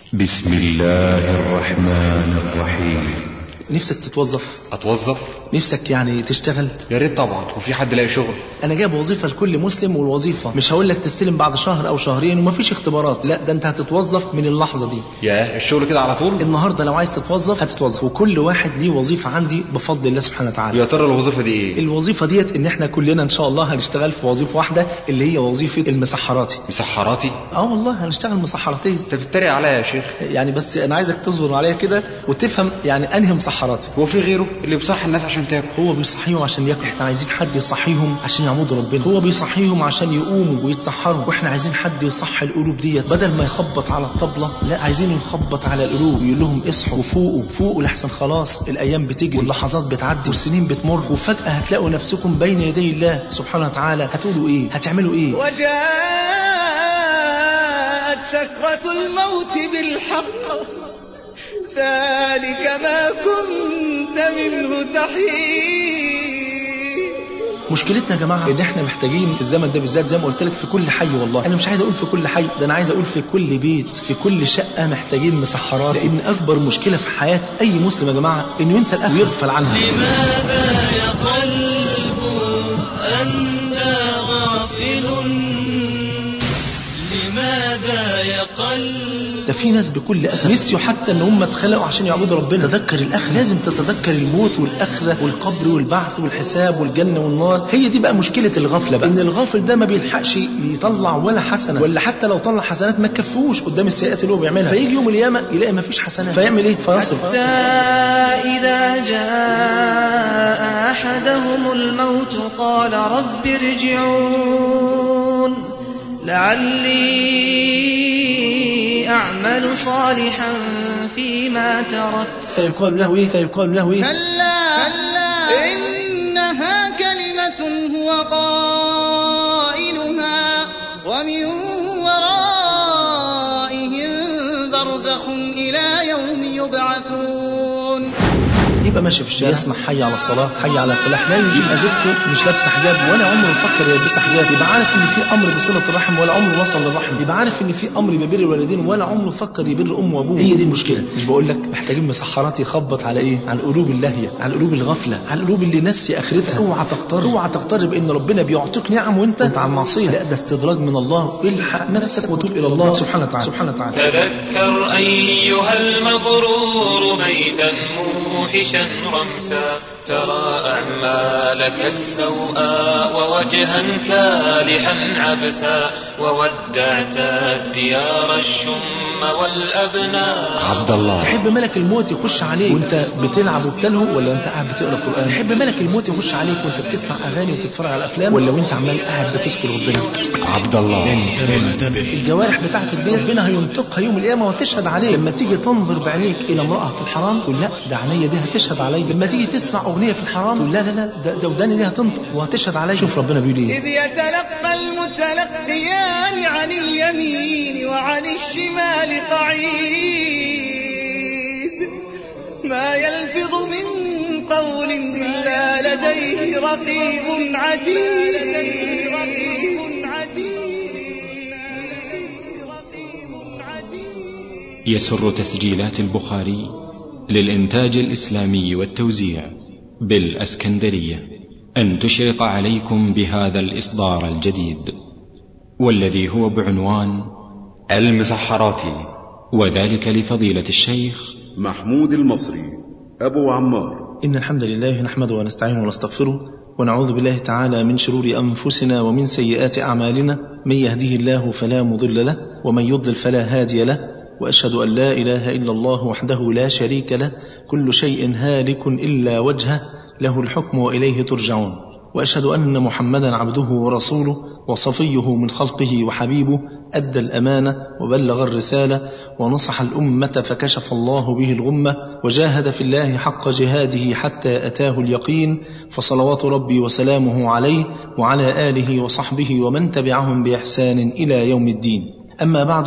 بسم الله الرحمن الرحيم. نفسك تتوظف؟ اتوظف؟ نفسك يعني تشتغل؟ يا ريت طبعا. وفي حد لاقي شغل؟ انا جايب وظيفه لكل مسلم، والوظيفه مش هقول لك تستلم بعد شهر او شهرين ومفيش اختبارات، لا ده انت هتتوظف من اللحظه دي. يا الشغل كده على طول؟ النهارده لو عايز تتوظف هتتوظف، وكل واحد ليه وظيفه عندي بفضل الله سبحانه وتعالى. يا ترى الوظيفه دي ايه؟ الوظيفه ديت ان احنا كلنا ان شاء الله هنشتغل في وظيفه واحده، اللي هي وظيفه المسحراتي. مسحراتي؟ والله هنشتغل مسحراتيه. انت بتتريق عليا يا شيخ؟ يعني بس انا عايزك تصبر عليا كده وتفهم يعني انهي مسحراتي. هو في غيره اللي بيصحي الناس عشان تاكل؟ هو بيصحيهم عشان ياكلوا، احنا عايزين حد يصحيهم عشان يعبدوا ربنا. هو بيصحيهم عشان يقوموا ويتسحروا، واحنا عايزين حد يصحي القلوب ديت، بدل ما يخبط على الطبلة لا عايزين نخبط على القلوب ويقول لهم اصحوا وفوقوا فوقوا لحسن خلاص الايام بتجري واللحظات بتعدي والسنين بتمر، وفجأة هتلاقوا نفسكم بين يدي الله سبحانه وتعالى. هتقولوا ايه؟ هتعملوا ايه؟ وجاءت سكرة الموت بالحق ذلك ما كنت منه تحيد. مشكلتنا يا جماعه ان احنا محتاجين في الزمن ده بالذات، زي ما قلت لك، في كل حي. والله انا مش عايز اقول في كل حي، ده انا عايز اقول في كل بيت، في كل شقه محتاجين مسحرات. لان اكبر مشكله في حياه اي مسلم يا جماعه انه ينسى الاخره ويغفل عنها. لماذا يا قلب أنت غافل؟ لماذا يا قلب؟ ده في ناس بكل أسف نسيوا حتى ان هم اتخلقوا عشان يعبدوا ربنا. تذكر الآخرة، لازم تتذكر الموت والآخرة والقبر والبعث والحساب والجنة والنار. هي دي بقى مشكلة الغفلة بقى، ان الغافل ده ما بيلحقش يطلع ولا حسنة، ولا حتى لو طلع حسنات ما تكفوش قدام السيئات اللي هو بيعملها، فيجي يوم القيامة يلاقي ما فيش حسنات، فيعمل ايه؟ فيصرف. حتى إذا جاء أحدهم الموت قال رب ارجعون لعلي أعمل صالحا فيما تركت. فيقال له ايه؟ كلا إنها كلمة هو قائلها ومن ورائهم برزخ إلى يوم يبعثون. يبقى ماشي في الشارع يسمع حي على الصلاة، حي على الفلاح، لا يجيب زوجته مش لابسه حجاب ولا عمره يفكر يلبسها حجاب، يبقى عارف ان في امر بصلة الرحم ولا عمره وصل للرحم، يبقى عارف ان في امر ببر الوالدين ولا عمره فكر يبر امه وابوه. هي دي المشكلة. مش بقول لك محتاجين مسحرات يخبط على ايه؟ على القلوب اللاهية، على القلوب الغفلة، على القلوب اللي ناسيه اخرتها. اوعى تقترب ان ربنا بيعطيك نعم وانت على المعصية، لا ده استدراج من الله. الحق نفسك وتوب الى الله سبحانه وتعالى. تذكر ايها المغرور بيتا موحشا رمسا، ترى أعمالك السوء ووجها كالحا عبسا، وودعت الديار الشم والأبناء. عبد الله، تحب ملك الموت يخش عليك وانت بتلعب وبتلهو، ولا انت قاعد بتقرا القرآن؟ تحب ملك الموت يخش عليك وانت بتسمع اغاني وبتتفرج على افلام، ولا وانت عمال قاعد بتذكر ربنا؟ عبد الله انتبه. الجوارح بتاعتك ديت ربنا هينطقها يوم القيامه وتشهد عليك. لما تيجي تنظر بعينيك الى امراه في الحرام تقول لا ده عينيا دي هتشهد عليا. لما تيجي تسمع اغنيه في الحرام تقول لا ده وداني دي هتنطق وهتشهد عليا. شوف ربنا بيقول ايه: إذ يتلقى المتلقيان عن اليمين وعن الشمال قعيد، ما يلفظ من قول إلا لديه رقيب عتيد. يسر تسجيلات البخاري للإنتاج الإسلامي والتوزيع بالأسكندرية أن تشرق عليكم بهذا الإصدار الجديد، والذي هو بعنوان المسحراتي، وذلك لفضيلة الشيخ محمود المصري أبو عمار. إن الحمد لله نحمده ونستعينه ونستغفره ونعوذ بالله تعالى من شرور أنفسنا ومن سيئات أعمالنا، من يهده الله فلا مضل له ومن يضلل فلا هادي له، وأشهد أن لا إله إلا الله وحده لا شريك له، كل شيء هالك إلا وجهه، له الحكم وإليه ترجعون. وأشهد أن محمدا عبده ورسوله وصفيه من خلقه وحبيبه، أدى الأمانة وبلغ الرسالة ونصح الأمة فكشف الله به الغمة، وجاهد في الله حق جهاده حتى أتاه اليقين، فصلوات ربي وسلامه عليه وعلى آله وصحبه ومن تبعهم بإحسان إلى يوم الدين. أما بعد،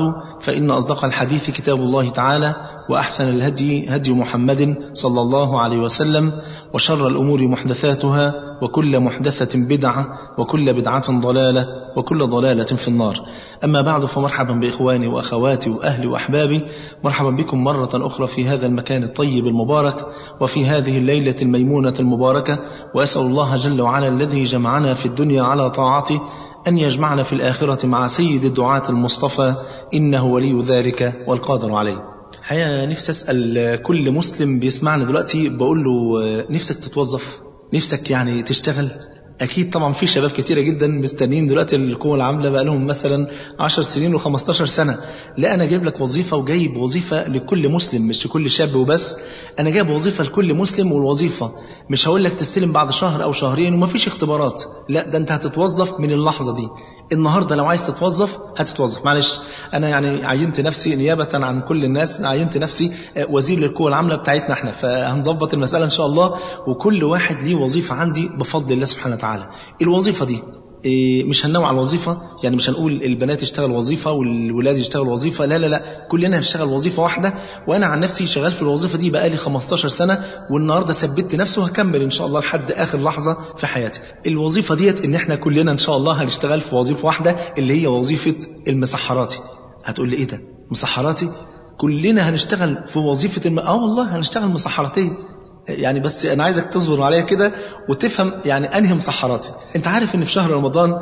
فإن أصدق الحديث كتاب الله تعالى، وأحسن الهدي هدي محمد صلى الله عليه وسلم، وشر الأمور محدثاتها، وكل محدثة بدعة، وكل بدعة ضلالة، وكل ضلالة في النار. أما بعد، فمرحبا بإخواني وأخواتي وأهلي وأحبابي، مرحبا بكم مرة أخرى في هذا المكان الطيب المبارك، وفي هذه الليلة الميمونة المباركة. وأسأل الله جل وعلا الذي جمعنا في الدنيا على طاعته أن يجمعنا في الآخرة مع سيد الدعاة المصطفى، إنه ولي ذلك والقادر عليه. حقيقة نفسي أسأل كل مسلم بيسمعنا دلوقتي، بقول له نفسك تتوظف؟ نفسك يعني تشتغل؟ أكيد طبعا في شباب كتيرة جدا مستنين دلوقتي القوة العاملة بقى لهم مثلا 10 سنين و15 سنة. لا، أنا جايب لك وظيفة، وجايب وظيفة لكل مسلم مش لكل شاب وبس. أنا جايب وظيفة لكل مسلم، والوظيفة مش هقول لك تستلم بعد شهر أو شهرين ومفيش اختبارات، لا ده أنت هتتوظف من اللحظة دي. النهاردة لو عايز تتوظف هتتوظف. معلش أنا يعني عينت نفسي نيابة عن كل الناس، عينت نفسي وزير للقوة العاملة بتاعتنا احنا، فهنظبط المسألة إن شاء الله، وكل واحد ليه وظيفة عندي بفضل الله سبحانه وتعالى. الوظيفة دي مش هننوع على الوظيفة، يعني مش هنقول البنات يشتغل وظيفة والولاد يشتغل وظيفة، لا لا لا، كلنا هنشتغل وظيفة واحدة. وأنا عن نفسي شغال في الوظيفة دي بقالي 15 سنة، والنهاردة ثبت نفسي وهكمل إن شاء الله لحد آخر لحظة في حياتي. الوظيفة ديت إن إحنا كلنا إن شاء الله هنشتغل في وظيفة واحدة، اللي هي وظيفة المسحراتي. هتقول لي إيه ده مسحراتي؟ كلنا هنشتغل في وظيفة والله هنشتغل مسحراتي يعني. بس أنا عايزك تصبر عليا كده وتفهم يعني أنهي مسحراتي. أنت عارف إن في شهر رمضان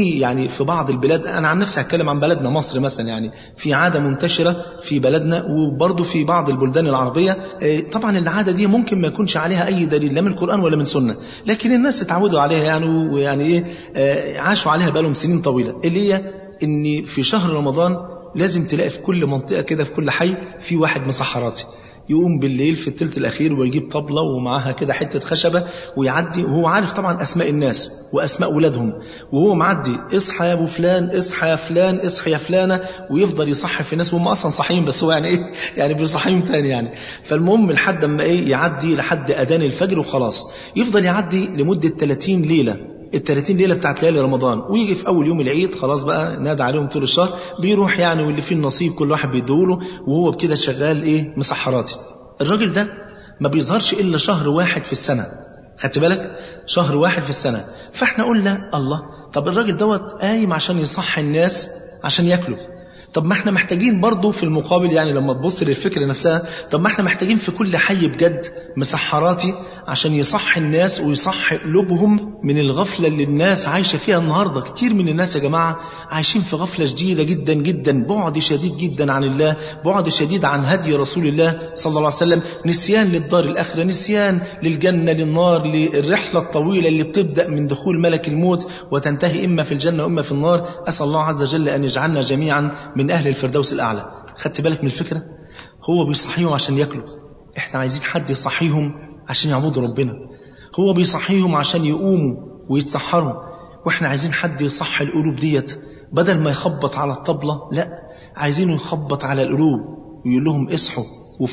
في بعض البلاد، أنا عن نفسي هتكلم عن بلدنا مصر مثلا، يعني في عادة منتشرة في بلدنا وبرضه في بعض البلدان العربية. طبعا العادة دي ممكن ما يكونش عليها أي دليل لا من القرآن ولا من سنة، لكن الناس اتعودوا عليها يعني، ويعني عاشوا عليها بقالهم سنين طويلة، اللي هي إن في شهر رمضان لازم تلاقي في كل منطقة كده، في كل حي، في واحد مسحراتي يقوم بالليل في الثلث الأخير ويجيب طبلة ومعاها كده حتة خشبة ويعدي، وهو عارف طبعا أسماء الناس وأسماء أولادهم، وهو معدي اصحى يا أبو فلان، اصحى يا فلان، اصحى يا فلانة، ويفضل يصحي في الناس وهم أصلا صحيين، بس هو يعني بيصحيهم تاني يعني. فالمهم لحد ما يعدي لحد أذان الفجر وخلاص، يفضل يعدي لمدة 30 ليلة، ال30 ليلة بتاعت ليالي رمضان، ويجي في أول يوم العيد خلاص بقى نادى عليهم طول الشهر، بيروح يعني، واللي فيه النصيب كل واحد بيدوله، وهو بكده شغال مسحراتي. الراجل ده ما بيظهرش إلا شهر واحد في السنة، خدت بالك؟ شهر واحد في السنة. فاحنا قلنا الله، طب الراجل دوت قايم عشان يصحي الناس عشان ياكلوا، طب ما احنا محتاجين برضه في المقابل، يعني لما تبص للفكرة نفسها، طب ما احنا محتاجين في كل حي بجد مسحراتي عشان يصحي الناس ويصحي قلوبهم من الغفلة اللي الناس عايشة فيها النهاردة. كتير من الناس يا جماعة عايشين في غفلة شديدة جدا جدا، بعد شديد جدا عن الله، بعد شديد عن هدي رسول الله صلى الله عليه وسلم، نسيان للدار الآخرة، نسيان للجنة للنار، للرحلة الطويلة اللي بتبدأ من دخول ملك الموت وتنتهي إما في الجنة وإما في النار. أسأل الله عز وجل أن يجعلنا جميعا من أهل الفردوس الأعلى. خدت بالك من الفكرة؟ هو بيصحيهم عشان يأكلوا، احنا عايزين حد يصحيهم عشان يعبدوا ربنا. هو بيصحيهم عشان يقوموا ويتسحروا، واحنا عايزين حد يصحي القلوب ديت، بدل ما يخبط على الطبلة، لا عايزينه يخبط على القلوب ويقول لهم اصحوا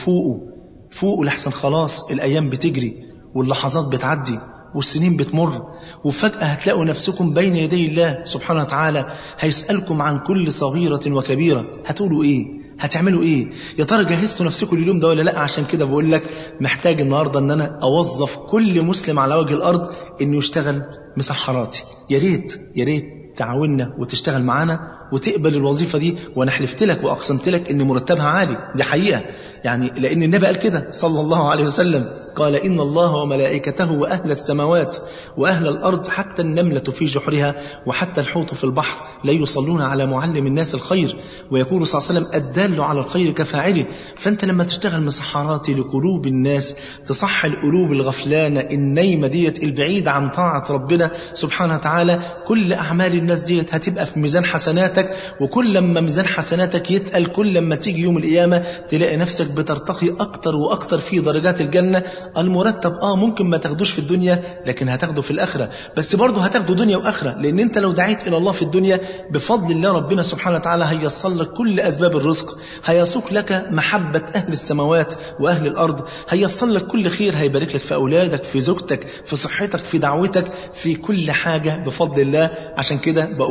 وفوقوا لحسن خلاص الأيام بتجري واللحظات بتعدي والسنين بتمر، وفجأة هتلاقوا نفسكم بين يدي الله سبحانه وتعالى، هيسألكم عن كل صغيرة وكبيرة. هتقولوا ايه؟ هتعملوا ايه؟ يا ترى جهزتوا نفسكم اليوم ده ولا لا؟ عشان كده بقول لك محتاج النهاردة ان انا اوظف كل مسلم على وجه الارض انه يشتغل مسحراتي. يا ريت تعاوننا وتشتغل معانا وتقبل الوظيفة دي، وانا حلفت لك واقسمت لك ان مرتبها عالي، دي حقيقة يعني، لان النبي قال كده صلى الله عليه وسلم، قال إن الله وملائكته وأهل السماوات وأهل الأرض حتى النملة في جحرها وحتى الحوت في البحر لا يصلون على معلم الناس الخير، ويقول صلى الله عليه وسلم الدال على الخير كفاعله. فأنت لما تشتغل مسحراتي لقلوب الناس، تصحي القلوب الغفلانة النايمة ديت البعيدة عن طاعة ربنا سبحانه وتعالى، كل أعمال الناس ديت هتبقى في ميزان حسناتك، وكل لما ميزان حسناتك يتقل، كل لما تيجي يوم القيامة تلاقي نفسك بترتقي أكتر وأكتر في درجات الجنة. المرتب ممكن ما تاخدوش في الدنيا، لكن هتاخده في الآخرة، بس برضه هتاخده دنيا وآخرة، لأن أنت لو دعيت إلى الله في الدنيا بفضل الله ربنا سبحانه وتعالى هيصل لك كل أسباب الرزق، هيسوق لك محبة أهل السماوات وأهل الأرض، هيصل لك كل خير، هيبارك لك في أولادك، في زوجتك، في صحتك، في دعوتك، في كل حاجة بفضل الله. عشان كده بقول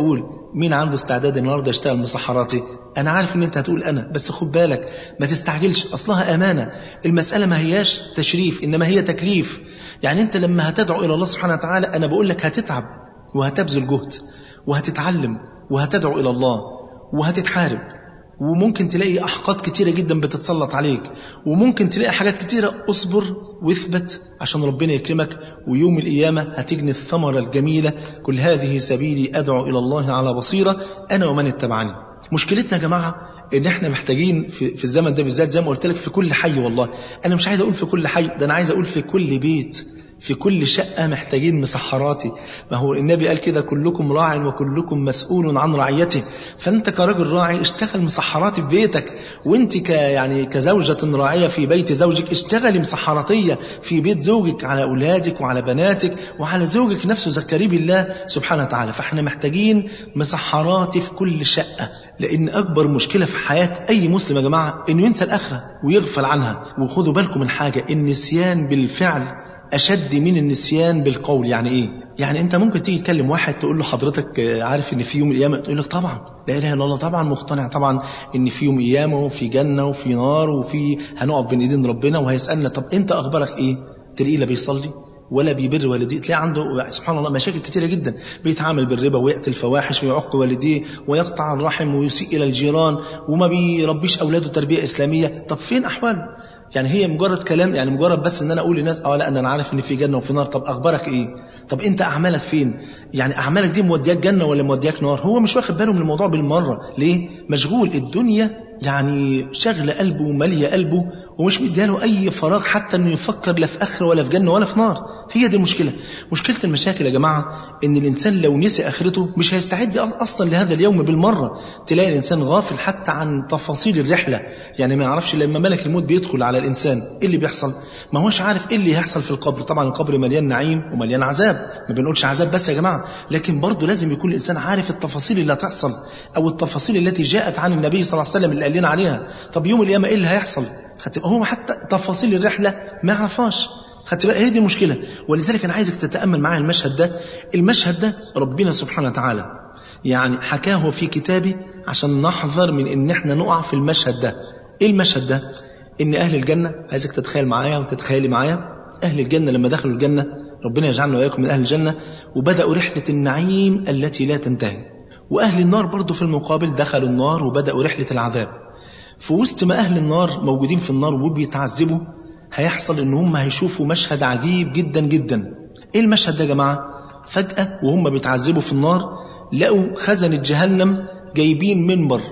مين عنده استعداد النهارده يشتغل مسحراتي؟ انا عارف ان انت هتقول انا، بس خد بالك ما تستعجلش، اصلها امانه. المساله ما هياش تشريف انما هي تكليف. يعني انت لما هتدعو الى الله سبحانه وتعالى انا بقول لك هتتعب وهتبذل جهد وهتتعلم وهتدعو الى الله وهتتحارب، وممكن تلاقي أحقاد كتيرة جدا بتتسلط عليك، وممكن تلاقي حاجات كتيرة. اصبر واثبت عشان ربنا يكرمك، ويوم القيامة هتجني الثمرة الجميلة. كل هذه سبيلي أدعو إلى الله على بصيرة أنا ومن اتبعني. مشكلتنا يا جماعة إن إحنا محتاجين في الزمن ده بالذات زي ما قلت لك في كل حي، والله أنا مش عايز أقول في كل حي، ده أنا عايز أقول في كل بيت، في كل شقة محتاجين مسحراتي. ما هو النبي قال كده كلكم راع وكلكم مسؤول عن رعيته. فأنت كراجل راعي اشتغل مسحراتي في بيتك، وانت يعني كزوجة راعية في بيت زوجك اشتغلي مسحراتية في بيت زوجك على أولادك وعلى بناتك وعلى زوجك نفسه، ذكري بالله سبحانه وتعالى. فاحنا محتاجين مسحراتي في كل شقة، لأن أكبر مشكلة في حياة أي مسلم يا جماعة إنه ينسى الآخرة ويغفل عنها. وخدوا بالكم من حاجة، النسيان بالفعل أشد من النسيان بالقول. يعني إيه؟ يعني أنت ممكن تيجي تكلم واحد تقول له حضرتك عارف إن في يوم القيامة؟ تقول لك طبعا، لا إله إلا الله، طبعا مقتنع طبعا إن في يوم قيامة وفي جنة وفي نار وفي هنقف بين إيدين ربنا وهيسألنا. طب أنت أخبارك إيه؟ تلاقيه لا بيصلي ولا بيبر والديه، تلاقي عنده سبحان الله مشاكل كتيرة جدا، بيتعامل بالربا ويقتل الفواحش ويعق والديه ويقطع الرحم ويسيء إلى الجيران وما بيربيش أولاده تربية إسلامية. طب فين أحواله؟ يعني هي مجرد كلام، يعني مجرد بس ان انا اقول للناس لا انا عارف ان في جنه وفي نار. طب اخبارك ايه؟ طب انت اعمالك فين؟ يعني اعمالك دي مودياك جنه ولا مودياك نار؟ هو مش واخد باله من الموضوع بالمره. ليه؟ مشغول، الدنيا يعني شغله قلبه وماليه قلبه ومش مدياله اي فراغ حتى انه يفكر لا في اخره ولا في جنه ولا في نار. هي دي المشكله. مشكله المشاكل يا جماعه ان الانسان لو نسي اخرته مش هيستعد اصلا لهذا اليوم بالمره. تلاقي الانسان غافل حتى عن تفاصيل الرحله، يعني ما يعرفش لما ملك الموت بيدخل على الانسان ايه اللي بيحصل، ما هوش عارف ايه اللي هيحصل في القبر. طبعا القبر مليان نعيم ومليان عذاب، ما بنقولش عذاب بس يا جماعه، لكن برضه لازم يكون الانسان عارف التفاصيل اللي هتحصل او التفاصيل التي جاءت عن النبي صلى الله عليه وسلم اللي قال لنا عليها. طب يوم القيامه ايه اللي هيحصل؟ هتبقى هو حتى تفاصيل الرحله ما يعرفهاش. هتبقى هي دي المشكله. ولذلك انا عايزك تتامل معايا المشهد ده. المشهد ده ربنا سبحانه وتعالى يعني حكاه في كتابه عشان نحذر من ان احنا نقع في المشهد ده. ايه المشهد ده؟ ان اهل الجنه، عايزك تتخيل معايا وتتخيلي معايا، اهل الجنه لما دخلوا الجنه، ربنا يجعلنا واياكم من اهل الجنه، وبداوا رحله النعيم التي لا تنتهي. واهل النار برضو في المقابل دخلوا النار وبداوا رحله العذاب. في وسط ما اهل النار موجودين في النار وبيتعذبوا، هيحصل ان هم هيشوفوا مشهد عجيب جدا جدا. ايه المشهد ده يا جماعه؟ فجاه وهم بيتعذبوا في النار لقوا خزنة جهنم جايبين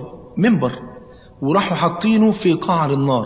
منبر وراحوا حاطينه في قعر النار.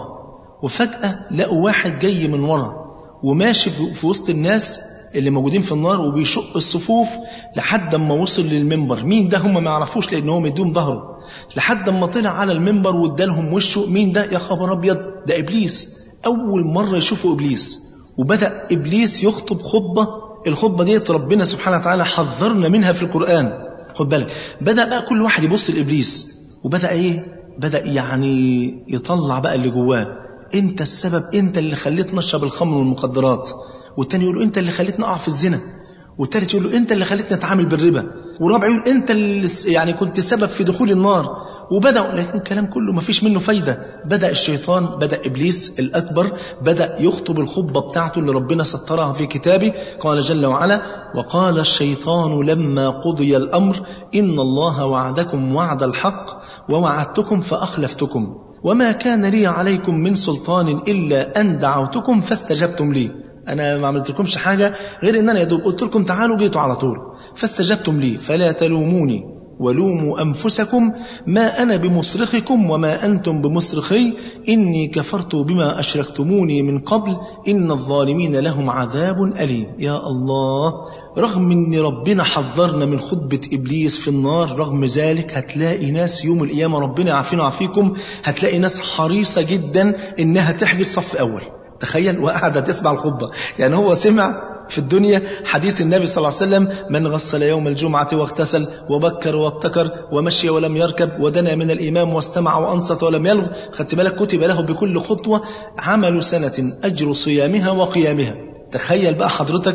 وفجأة لقوا واحد جاي من ورا وماشي في وسط الناس اللي موجودين في النار وبيشق الصفوف لحد ما وصل للمنبر. مين ده؟ هم ما يعرفوش لأنه مديهم ظهره. لحد ما طلع على المنبر وادالهم وشه. مين ده؟ يا خبر أبيض، ده إبليس. أول مرة يشوفوا إبليس. وبدأ إبليس يخطب خطبة. الخطبة دي ربنا سبحانه وتعالى حذرنا منها في القرآن. خد بالك، بدأ بقى كل واحد يبص لإبليس وبدأ إيه؟ بدأ يعني يطلع بقى اللي جواه. أنت السبب، أنت اللي خليت نشرب الخمر والمخدرات. والتاني يقول له أنت اللي خليت نقع في الزنا. والتالت يقول له أنت اللي خليت نتعامل بالربا. والرابع يقول أنت اللي يعني كنت سبب في دخول النار. وبدأوا، لكن الكلام كله ما فيش منه فايدة. بدأ الشيطان، بدأ إبليس الأكبر بدأ يخطب الخطبة بتاعته اللي ربنا سطرها في كتابه. قال جل وعلا: وقال الشيطان لما قضي الأمر إن الله وعدكم وعد الحق ووعدتكم فأخلفتكم وما كان لي عليكم من سلطان إلا أن دعوتكم فاستجبتم لي. أنا ما عملتلكمش حاجة غير إن أنا يدوب قلت لكم تعالوا جيتوا على طول فاستجبتم لي فلا تلوموني ولوموا أنفسكم ما أنا بمصرخكم وما أنتم بمصرخي إني كفرت بما أشركتموني من قبل إن الظالمين لهم عذاب أليم. يا الله، رغم أن ربنا حذرنا من خطبة إبليس في النار، رغم ذلك هتلاقي ناس يوم القيامة، ربنا يعافينا ويعافيكم، هتلاقي ناس حريصة جدا إنها تحجز صف أول. تخيل، وقاعدة تسمع الخطبة. يعني هو سمع في الدنيا حديث النبي صلى الله عليه وسلم: من غسل يوم الجمعة واغتسل وبكر وابتكر ومشي ولم يركب ودنا من الإمام واستمع وأنصت ولم يلغ، خدت بالك، كتب له بكل خطوة عمل سنة أجر صيامها وقيامها. تخيل بقى حضرتك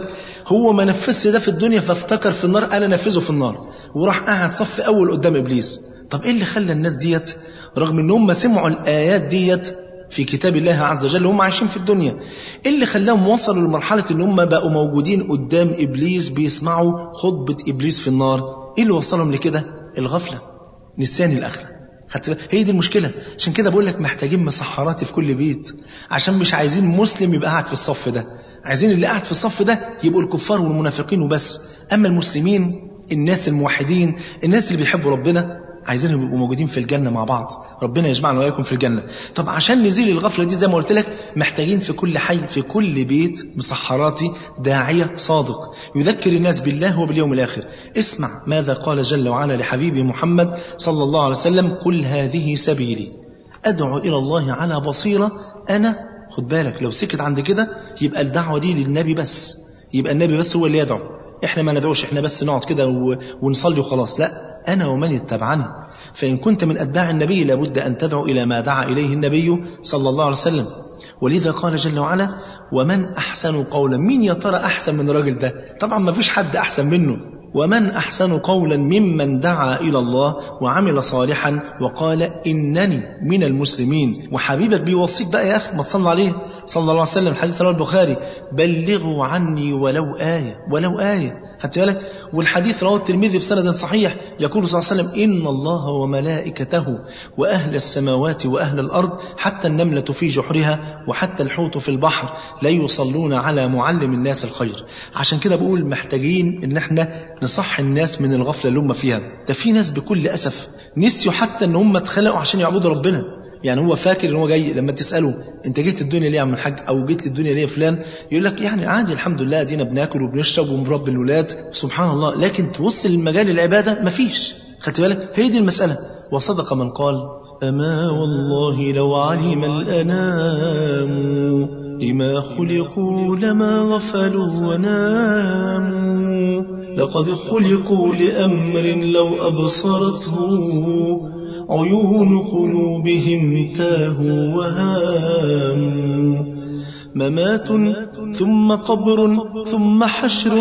هو ما نفذش ده في الدنيا فافتكر في النار أنا نفذه في النار، وراح قاعد صف أول قدام إبليس. طب إيه اللي خلى الناس ديت رغم إنهم سمعوا الآيات ديت في كتاب الله عز وجل وهم عايشين في الدنيا، إيه اللي خلاهم وصلوا لمرحلة إن هم بقوا موجودين قدام إبليس بيسمعوا خطبة إبليس في النار؟ إيه اللي وصلهم لكده؟ الغفلة، نسيان الآخرة. هي دي المشكلة. عشان كده بقول لك محتاجين مسحرات في كل بيت، عشان مش عايزين مسلم يبقى قاعد في الصف ده، عايزين اللي قاعد في الصف ده يبقوا الكفار والمنافقين وبس. أما المسلمين، الناس الموحدين، الناس اللي بيحبوا ربنا، عايزينهم يبقوا موجودين في الجنة مع بعض. ربنا يجمعنا وإياكم في الجنة. طب عشان نزيل الغفلة دي زي ما قلت لك محتاجين في كل حي في كل بيت مسحراتي داعية صادق يذكر الناس بالله وباليوم الآخر. اسمع ماذا قال جل وعلا لحبيبي محمد صلى الله عليه وسلم: قل هذه سبيلي أدعو إلى الله على بصيرة أنا. خد بالك لو سكت عند كده يبقى الدعوة دي للنبي بس، يبقى النبي بس هو اللي يدعو، احنا ما ندعوش، احنا بس نقعد كده ونصلي وخلاص. لا، أنا ومن اتبعني. فإن كنت من أتباع النبي لابد أن تدعو إلى ما دعا إليه النبي صلى الله عليه وسلم. ولذا قال جل وعلا: ومن أحسن قولا. مين يا ترى أحسن من الراجل ده؟ طبعا ما فيش حد أحسن منه. ومن أحسن قولا ممن دعا إلى الله وعمل صالحا وقال إنني من المسلمين. وحبيبك بيوصيك بقى يا أخي، ما تصلى عليه صلى الله عليه وسلم. الحديث رواه البخاري: بلغوا عني ولو آية، ولو آية. خدت بالك؟ والحديث رواه الترمذي بسند صحيح، يقول صلى الله عليه وسلم: إن الله وملائكته وأهل السماوات وأهل الأرض حتى النملة في جحرها وحتى الحوت في البحر لا يصلون على معلم الناس الخير. عشان كده بقول محتاجين إن احنا نصح الناس من الغفلة اللي هم فيها. ده في ناس بكل أسف نسيوا حتى إن هم اتخلقوا عشان يعبدوا ربنا. يعني هو فاكر ان هو جاي، لما تسأله انت جيت الدنيا ليه يا عم الحاج، او جيت للدنيا ليه يا فلان، يقول لك يعني عادي الحمد لله دينا بناكل وبنشرب ومربي الولاد. سبحان الله. لكن توصل للمجال العبادة مفيش. خدت بالك؟ هي دي المسألة. وصدق من قال: أما والله لو علم الأنام لما خلقوا لما غفلوا وناموا، لقد خلقوا لأمر لو أبصرته عيون قلوبهم تاهوا وهاموا. ممات ثم قبر ثم حشر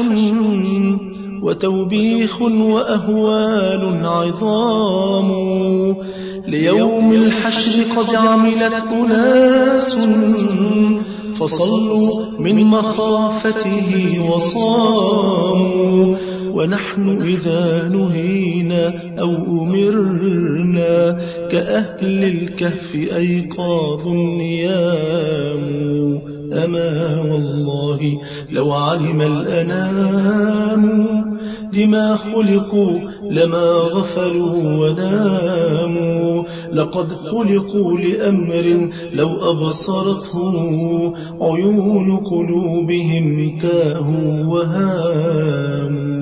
وتوبيخ وأهوال عظام، ليوم الحشر قد عملت أناس فصلوا من مخافته وصاموا، ونحن إذا نهينا أو أمرنا كأهل الكهف أيقاظ نيام. أما والله لو علم الأنام لما خلقوا لما غفلوا وناموا، لقد خلقوا لأمر لو أبصرته عيون قلوبهم تاهوا وهاموا.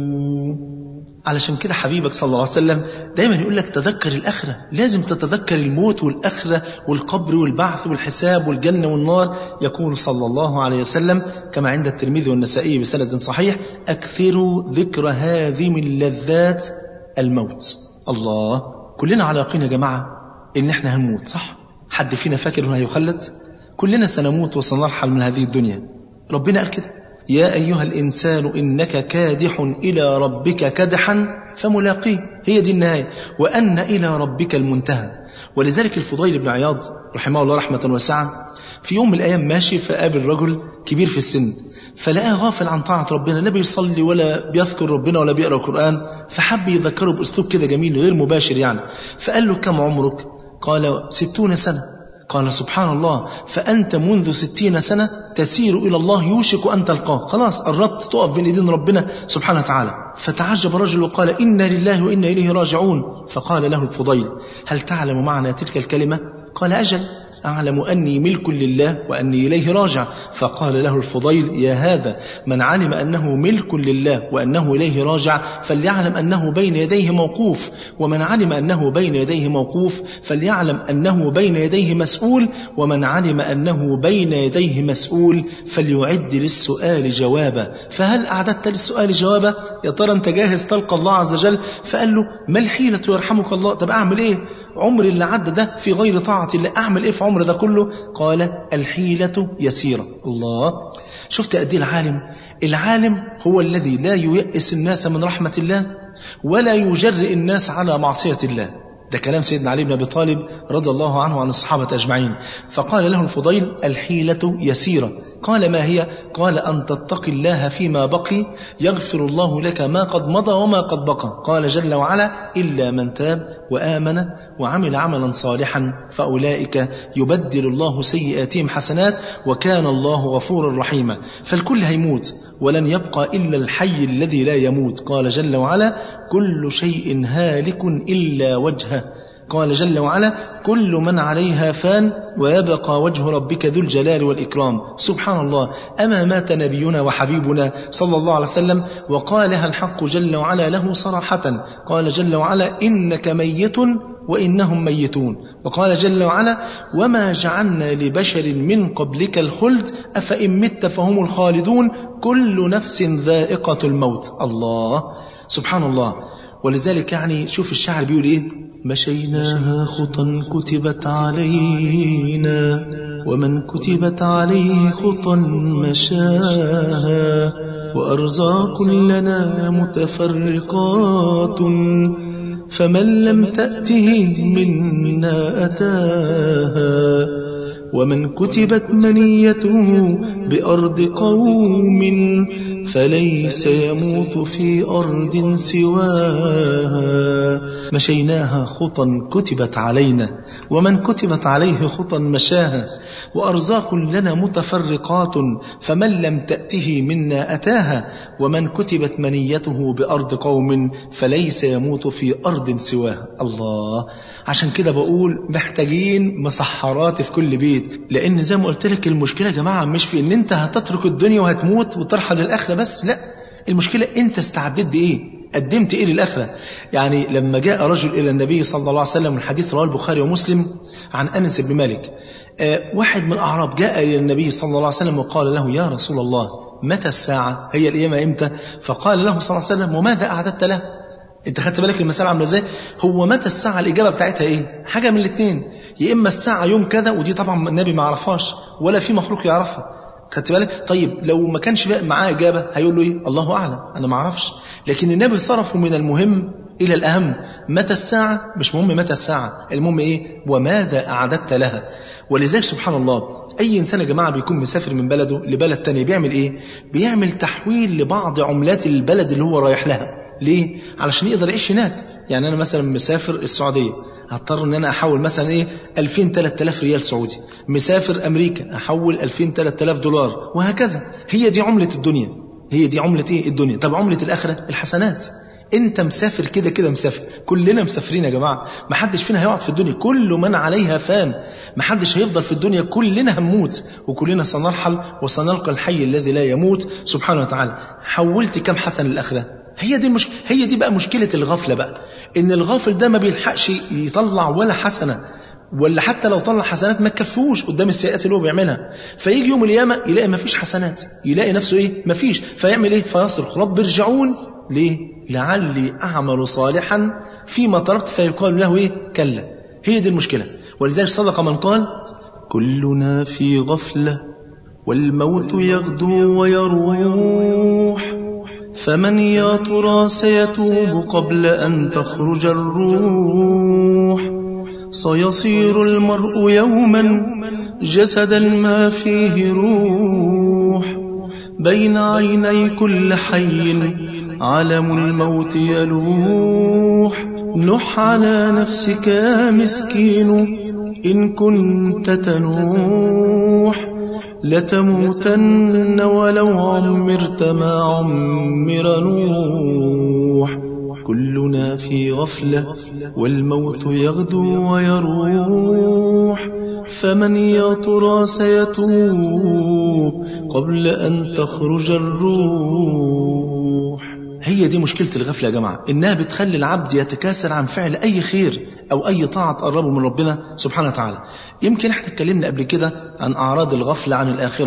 علشان كده حبيبك صلى الله عليه وسلم دايما يقول لك تذكر الآخرة، لازم تتذكر الموت والآخرة والقبر والبعث والحساب والجنة والنار. يقول صلى الله عليه وسلم كما عند الترمذي والنسائي بسند صحيح: أكثروا ذكر هذه من لذات الموت. الله، كلنا على يقين يا جماعة إن احنا هنموت، صح؟ حد فينا فاكر إنه هيخلد؟ كلنا سنموت وسنرحل من هذه الدنيا. ربنا قال كده: يا أيها الإنسان إنك كادح إلى ربك كدحا فملاقيه. هي دي النهاية، وأن إلى ربك المنتهى. ولذلك الفضيل بن عياض رحمه الله رحمة واسعة في يوم من الأيام ماشي فقابل رجل كبير في السن، فلقاه غافل عن طاعة ربنا، لا بيصلي ولا بيذكر ربنا ولا بيقرأ القرآن، فحب يذكره بأسلوب كده جميل غير مباشر يعني. فقال له: كم عمرك؟ قال: 60 سنة. قال: سبحان الله، فأنت منذ 60 سنة تسير إلى الله يوشك أن تلقاه، خلاص قربت تقف بين إيدين ربنا سبحانه وتعالى. فتعجب الرجل وقال: إنا لله وإنا إليه راجعون. فقال له الفضيل: هل تعلم معنى تلك الكلمة؟ قال: أجل، أعلم أني ملك لله وأني إليه راجع. فقال له الفضيل: يا هذا، من علم أنه ملك لله وأنه إليه راجع فليعلم أنه بين يديه موقوف، ومن علم أنه بين يديه موقوف فليعلم أنه بين يديه مسؤول، ومن علم أنه بين يديه مسؤول فليعد للسؤال جوابا. فهل أعددت للسؤال جوابا؟ يا ترى أنت جاهز تلقى الله عز وجل؟ فقال له: ما الحيلة يرحمك الله؟ طب أعمل إيه؟ عمر اللي عدى ده في غير طاعة الله، أعمل إيه في عمر ده كله؟ قال: الحيلة يسيرة. الله، شفت قد ايه العالم العالم هو الذي لا ييأس الناس من رحمة الله ولا يجرئ الناس على معصية الله. ده كلام سيدنا علي بن أبي طالب رضي الله عنه وعن الصحابة أجمعين. فقال له الفضيل: الحيلة يسيرة. قال: ما هي؟ قال: أن تتقي الله فيما بقي يغفر الله لك ما قد مضى وما قد بقى. قال جل وعلا: إلا من تاب وآمن وعمل عملا صالحا فأولئك يبدل الله سيئاتهم حسنات وكان الله غفورا رحيما. فالكل هيموت ولن يبقى إلا الحي الذي لا يموت. قال جل وعلا: كل شيء هالك إلا وجهه. قال جل وعلا: كل من عليها فان ويبقى وجه ربك ذو الجلال والإكرام. سبحان الله، أما مات نبينا وحبيبنا صلى الله عليه وسلم وقالها الحق جل وعلا له صراحة. قال جل وعلا: إنك ميت وإنهم ميتون. وقال جل وعلا: وما جعلنا لبشر من قبلك الخلد أفإن مت فهم الخالدون كل نفس ذائقة الموت. الله، سبحان الله. ولذلك يعني شوف الشاعر بيقول إيه: مشيناها خطا كتبت علينا ومن كتبت عليه خطا مشاها وأرزاق لنا متفرقات فمن لم تأته منا أتاها ومن كتبت منيته بأرض قوم فليس يموت في أرض سواها. مشيناها خطا كتبت علينا ومن كتبت عليه خطا مشاها وأرزاق لنا متفرقات فمن لم تأته منا أتاها ومن كتبت منيته بأرض قوم فليس يموت في أرض سواها. الله، عشان كده بقول محتاجين مسحرات في كل بيت، لأن زي ما قلت لك المشكلة يا جماعة مش في إن أنت هتترك الدنيا وهتموت وترحل الآخرة بس، لا، المشكلة أنت استعدت إيه، قدمت إيه للآخرة. يعني لما جاء رجل إلى النبي صلى الله عليه وسلم، الحديث رواه البخاري ومسلم عن أنس بن مالك، واحد من الأعراب جاء إلى النبي صلى الله عليه وسلم وقال له: يا رسول الله متى الساعة؟ هي القيامة إمتى؟ فقال له صلى الله عليه وسلم: وماذا أعددت له؟ انت خدت بالك المسألة عامله ازاي؟ هو متى الساعة الإجابة بتاعتها ايه؟ حاجة من الاثنين، يا إما الساعة يوم كذا، ودي طبعا النبي ما عرفهاش ولا في مخلوق يعرفها. خدت بالك؟ طيب لو ما كانش بقى معاه إجابة هيقول له ايه؟ الله أعلم، أنا ما اعرفش. لكن النبي صرفه من المهم إلى الأهم. متى الساعة؟ مش مهم متى الساعة، المهم ايه؟ وماذا أعددت لها. ولذلك سبحان الله أي إنسان يا جماعة بيكون مسافر من بلده لبلد تاني بيعمل ايه؟ بيعمل تحويل لبعض عملات البلد اللي هو رايح لها. ليه؟ علشان يقدر يعيش هناك. يعني أنا مثلا مسافر السعودية هضطر أن أنا أحول مثلا إيه 2000-3000 ريال سعودي. مسافر أمريكا أحول 2000-3000 دولار، وهكذا. هي دي عملة الدنيا، هي دي عملة إيه الدنيا. طب عملة الآخرة الحسنات. أنت مسافر كده كده مسافر، كلنا مسافرين يا جماعة، محدش فينا هيقعد في الدنيا، كل من عليها فان، محدش هيفضل في الدنيا، كلنا هنموت وكلنا سنرحل وسنلقى الحي الذي لا يموت سبحانه وتعالى. حولت كم حسن للآخرة؟ هي دي بقى مشكلة الغفلة بقى، إن الغافل ده ما بيلحقش يطلع ولا حسنة، ولا حتى لو طلع حسنات ما تكفوش قدام السيئات اللي هو بيعملها. فيجي يوم القيامة يلاقي ما فيش حسنات، يلاقي نفسه إيه؟ ما فيش. فيعمل إيه؟ فيصرخ: رب ارجعون، ليه؟ لعلي أعمل صالحا فيما تركت. فيقال له إيه؟ كلا. هي دي المشكلة. ولذلك صدق من قال: كلنا في غفلة والموت يغدو ويروح فمن يا ترى سيتوب قبل أن تخرج الروح سيصير المرء يوما جسدا ما فيه روح بين عيني كل حي علم الموت يلوح نح على نفسك يا مسكين إن كنت تنوح لتموتن ولو عمرت ما عمر نوح كلنا في غفلة والموت يغدو ويروح فمن يا ترى سيتوب قبل أن تخرج الروح. هي دي مشكلة الغفلة يا جماعة، إنها بتخلي العبد يتكاسل عن فعل أي خير أو أي طاعة تقربه من ربنا سبحانه وتعالى. يمكن احنا اتكلمنا قبل كده عن أعراض الغفلة عن الآخرة،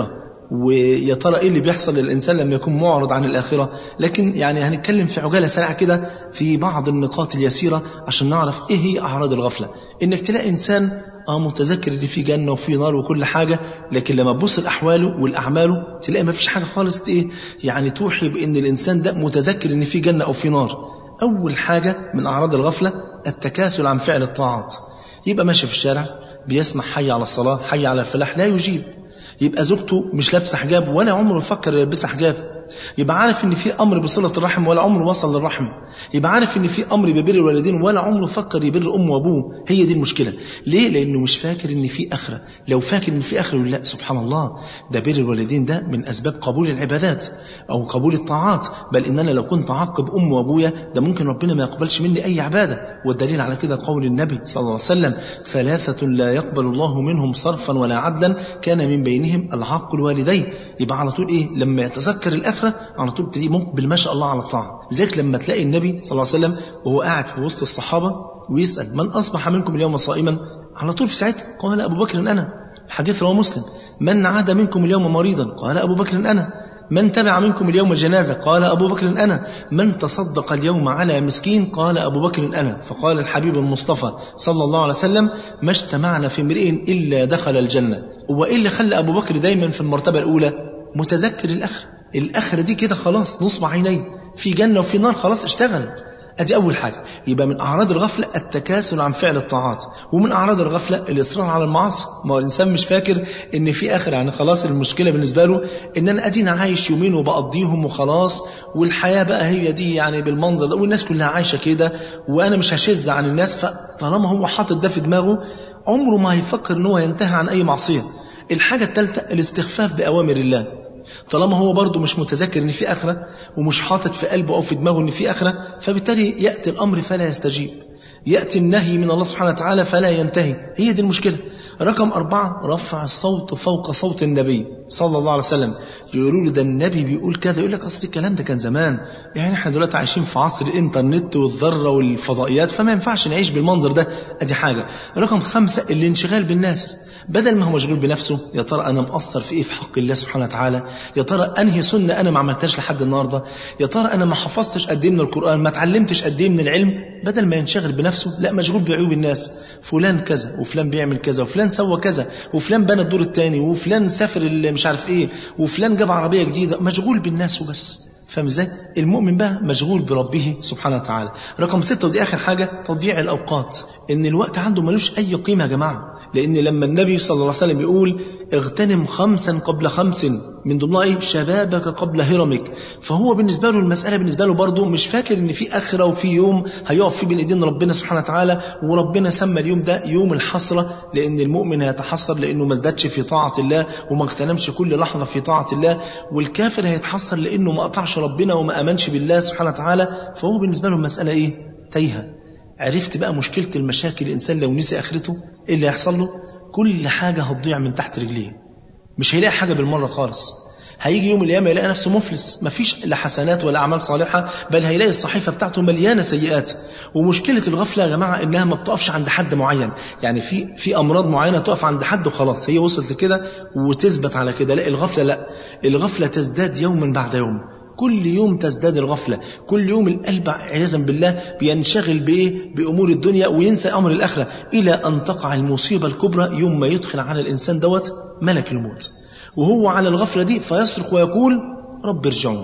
ويا ترى ايه اللي بيحصل للإنسان لما يكون معرض عن الآخرة. لكن يعني هنتكلم في عجالة سريعة كده في بعض النقاط اليسيرة عشان نعرف ايه هي أعراض الغفلة. انك تلاقي إنسان متذكر ان في جنة وفي نار وكل حاجة، لكن لما تبص لأحواله والأعماله تلاقي ما فيش حاجة خالص يعني توحي بأن الإنسان ده متذكر ان في جنة أو في نار. أول حاجة من أعراض الغفلة التكاسل عن فعل الطاعات. يبقى ماشي في الشارع بيسمع حي على الصلاة حي على الفلاح لا يجيب. يبقى زوجته مش لابسه حجاب ولا عمره يفكر يلبسها حجاب. يبقى عارف ان في امر بصله الرحم ولا عمره وصل للرحم. يبقى عارف ان في امر ببر الوالدين ولا عمره فكر يبر امه وابوه. هي دي المشكله. ليه؟ لانه مش فاكر ان في اخره. لو فاكر ان في اخره يقول لا سبحان الله، ده بر الوالدين ده من اسباب قبول العبادات او قبول الطاعات، بل ان انا لو كنت اعاقب امي وابويا ده ممكن ربنا ما يقبلش مني اي عباده. والدليل على كده قول النبي صلى الله عليه وسلم: ثلاثه لا يقبل الله منهم صرفا ولا عدلا كان من بينهم العاق الوالدين. يبقى على طول ايه؟ لما يتذكر الاخره على طول تلاقيه مقبل ما شاء الله على الطاعه. لذلك لما تلاقي النبي صلى الله عليه وسلم وهو قاعد في وسط الصحابه ويسال: من اصبح منكم اليوم صائما؟ على طول في ساعتها قال: ابو بكر انا. الحديث رواه مسلم. من عاد منكم اليوم مريضا؟ قال: ابو بكر انا. من تبع منكم اليوم الجنازة؟ قال: أبو بكر أنا. من تصدق اليوم على مسكين؟ قال: أبو بكر أنا. فقال الحبيب المصطفى صلى الله عليه وسلم: ما اجتمعنا في امرئ إلا دخل الجنة. وإيه اللي خلى أبو بكر دايما في المرتبة الأولى؟ متذكر الآخرة. الآخرة دي كده خلاص نصب عينيه، في جنة وفي نار، خلاص اشتغل. أدي أول حاجة. يبقى من أعراض الغفلة التكاسل عن فعل الطاعات، ومن أعراض الغفلة الإصرار على المعاصي. ما هو الإنسان مش فاكر إن في آخر، يعني خلاص المشكلة بالنسبة له إن أنا أدينا عايش يومين وبقضيهم وخلاص، والحياة بقى هي دي يعني بالمنظر ده، والناس كلها عايشة كده وأنا مش هشز عن الناس. فطالما هو حاطط ده في دماغه عمره ما هيفكر إن هو ينتهي عن أي معصية. الحاجة الثالثة الاستخفاف بأوامر الله. طالما هو برضه مش متذكر ان في آخرة ومش حاطط في قلبه او في دماغه ان في آخرة، فبالتالي يأتي الامر فلا يستجيب، يأتي النهي من الله سبحانه وتعالى فلا ينتهي. هي دي المشكلة. رقم 4 رفع الصوت فوق صوت النبي صلى الله عليه وسلم. يقولوا له ده النبي بيقول كذا، يقول لك اصل الكلام ده كان زمان، يعني احنا دلوقتي عايشين في عصر الانترنت والذرة والفضائيات، فما ينفعش نعيش بالمنظر ده. ادي حاجة. رقم 5 الانشغال بالناس. بدل ما هو مشغول بنفسه، يا ترى أنا مقصر في إيه في حق الله سبحانه وتعالى؟ يا ترى أنهي سنة أنا ما عملتهاش لحد النهاردة؟ يا ترى أنا ما حفظتش قد إيه من القرآن، ما اتعلمتش قد إيه من العلم؟ بدل ما ينشغل بنفسه لا مشغول بعيوب الناس. فلان كذا وفلان بيعمل كذا وفلان سوى كذا وفلان بنى الدور الثاني وفلان سافر اللي مش عارف إيه وفلان جاب عربية جديدة. مشغول بالناس وبس. فاهم ازاي؟ المؤمن بقى مشغول بربه سبحانه وتعالى. رقم 6 ودي آخر حاجة تضييع الأوقات. إن الوقت عنده ملوش أي قيمة يا جماعة. لأن لما النبي صلى الله عليه وسلم يقول اغتنم 5 قبل 5 من ضمنها إيه؟ شبابك قبل هرمك. فهو بالنسبة له المسألة بالنسبة له برضه مش فاكر إن في آخرة وفي يوم هيقف فيه بين إيدين ربنا سبحانه وتعالى. وربنا سمى اليوم ده يوم الحسرة، لأن المؤمن هيتحسر لأنه ما ازدادش في طاعة الله وما اغتنمش كل لحظة في طاعة الله، والكافر هيتحسر لأنه ما قطعش ربنا وما أمنش بالله سبحانه وتعالى. فهو بالنسبة له المسألة إيه؟ تايهة. عرفت بقى مشكلة المشاكل؟ الإنسان لو نسي آخرته إيه اللي هيحصل له؟ كل حاجة هتضيع من تحت رجليه، مش هيلاقي حاجة بالمرة خالص. هيجي يوم القيامة يلاقي نفسه مفلس، مفيش لا حسنات ولا أعمال صالحة، بل هيلاقي الصحيفة بتاعته مليانة سيئات. ومشكلة الغفلة يا جماعة إنها ما بتقفش عند حد معين، يعني في أمراض معينة تقف عند حد وخلاص هي وصلت لكده وتثبت على كده. لا الغفلة لا، الغفلة تزداد يوما بعد يوم، كل يوم تزداد الغفلة، كل يوم القلب عياذا بالله بينشغل بإيه؟ بأمور الدنيا وينسى أمر الآخرة، إلى أن تقع المصيبة الكبرى يوم ما يدخل على الإنسان دوت ملك الموت وهو على الغفلة دي، فيصرخ ويقول رب ارجعون.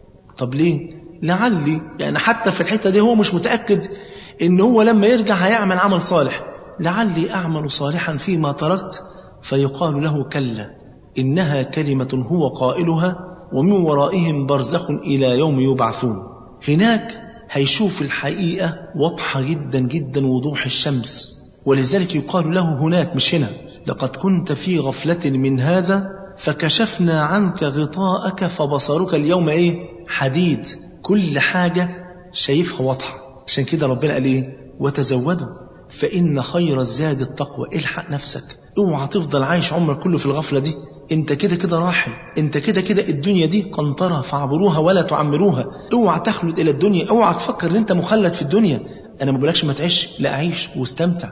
طب ليه؟ لعلي، يعني حتى في الحتة دي هو مش متأكد إن هو لما يرجع هيعمل عمل صالح. لعلي أعمل صالحا فيما تركت، فيقال له كلا إنها كلمة هو قائلها ومن ورائهم برزخ إلى يوم يبعثون. هناك هيشوف الحقيقة واضحة جدا جدا وضوح الشمس، ولذلك يقال له هناك مش هنا: لقد كنت في غفلة من هذا فكشفنا عنك غطاءك فبصرك اليوم إيه؟ حديد. كل حاجة شايفها واضحة. عشان كده ربنا قال إيه؟ وتزودوا فإن خير الزاد التقوى. الحق نفسك، اوعى تفضل عايش عمرك كله في الغفلة دي. انت كده كده راحل، انت كده كده الدنيا دي قنطرة فاعبروها ولا تعمروها. اوعى تخلد الى الدنيا، اوعى تفكر ان انت مخلد في الدنيا. انا ما بقولكش ما تعيش، لا عيش واستمتع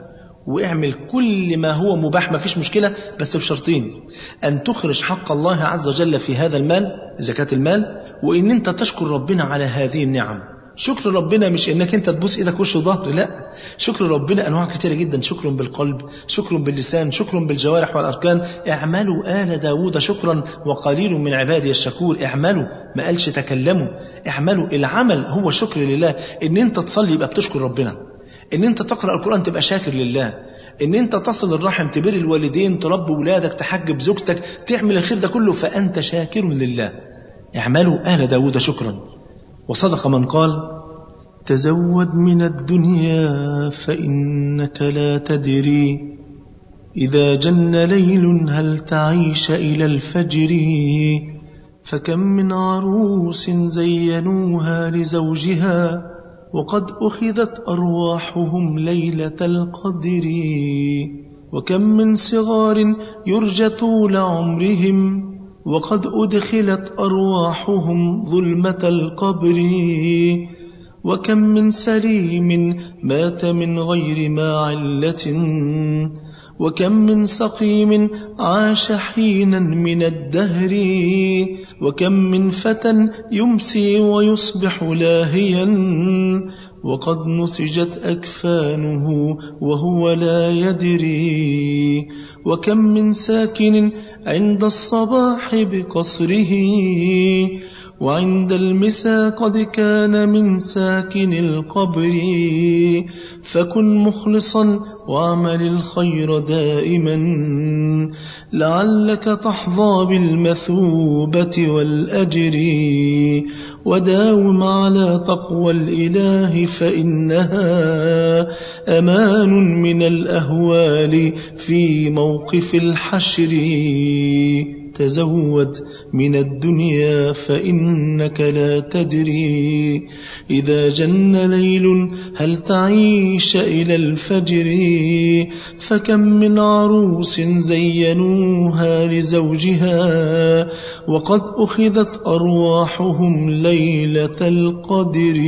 واعمل كل ما هو مباح، ما فيش مشكلة، بس بشرطين: أن تخرج حق الله عز وجل في هذا المال، زكاة المال، وإن أنت تشكر ربنا على هذه النعم. شكر ربنا مش إنك أنت تبوس إيدك وش وظهر، لا، شكر ربنا أنواع كتيرة جدا: شكر بالقلب، شكر باللسان، شكر بالجوارح والأركان. اعملوا آل داود شكرا وقليل من عبادي الشكور. اعملوا، ما قالش تكلموا، اعملوا. العمل هو شكر لله. إن أنت تصلي يبقى بتشكر ربنا، إن أنت تقرأ القرآن تبقى شاكر لله، إن أنت تصل الرحم، تبر الوالدين، تربي ولادك، تحجب زوجتك، تعمل الخير ده كله، فأنت شاكر لله. اعملوا آل داود شكرا. وصدق من قال: تزود من الدنيا فإنك لا تدري إذا جن ليل هل تعيش إلى الفجر. فكم من عروس زينوها لزوجها وقد أخذت أرواحهم ليلة القدر. وكم من صغار يرجى طول عمرهم وقد أدخلت أرواحهم ظلمة القبر. وكم من سليم مات من غير ما علة وكم من سقيم عاش حينا من الدهر. وكم من فتى يمسي ويصبح لاهيا وقد نسجت أكفانه وهو لا يدري. وكم من ساكن عند الصباح بقصره وعند المساء قد كان من ساكن القبر. فكن مخلصا واعمل الخير دائما لعلك تحظى بالمثوبة والأجر. وداوم على تقوى الإله فإنها أمان من الأهوال في موقف الحشر. تزود من الدنيا فإنك لا تدري إذا جن ليل هل تعيش إلى الفجر. فكم من عروس زينوها لزوجها وقد أخذت أرواحهم ليلة القدر.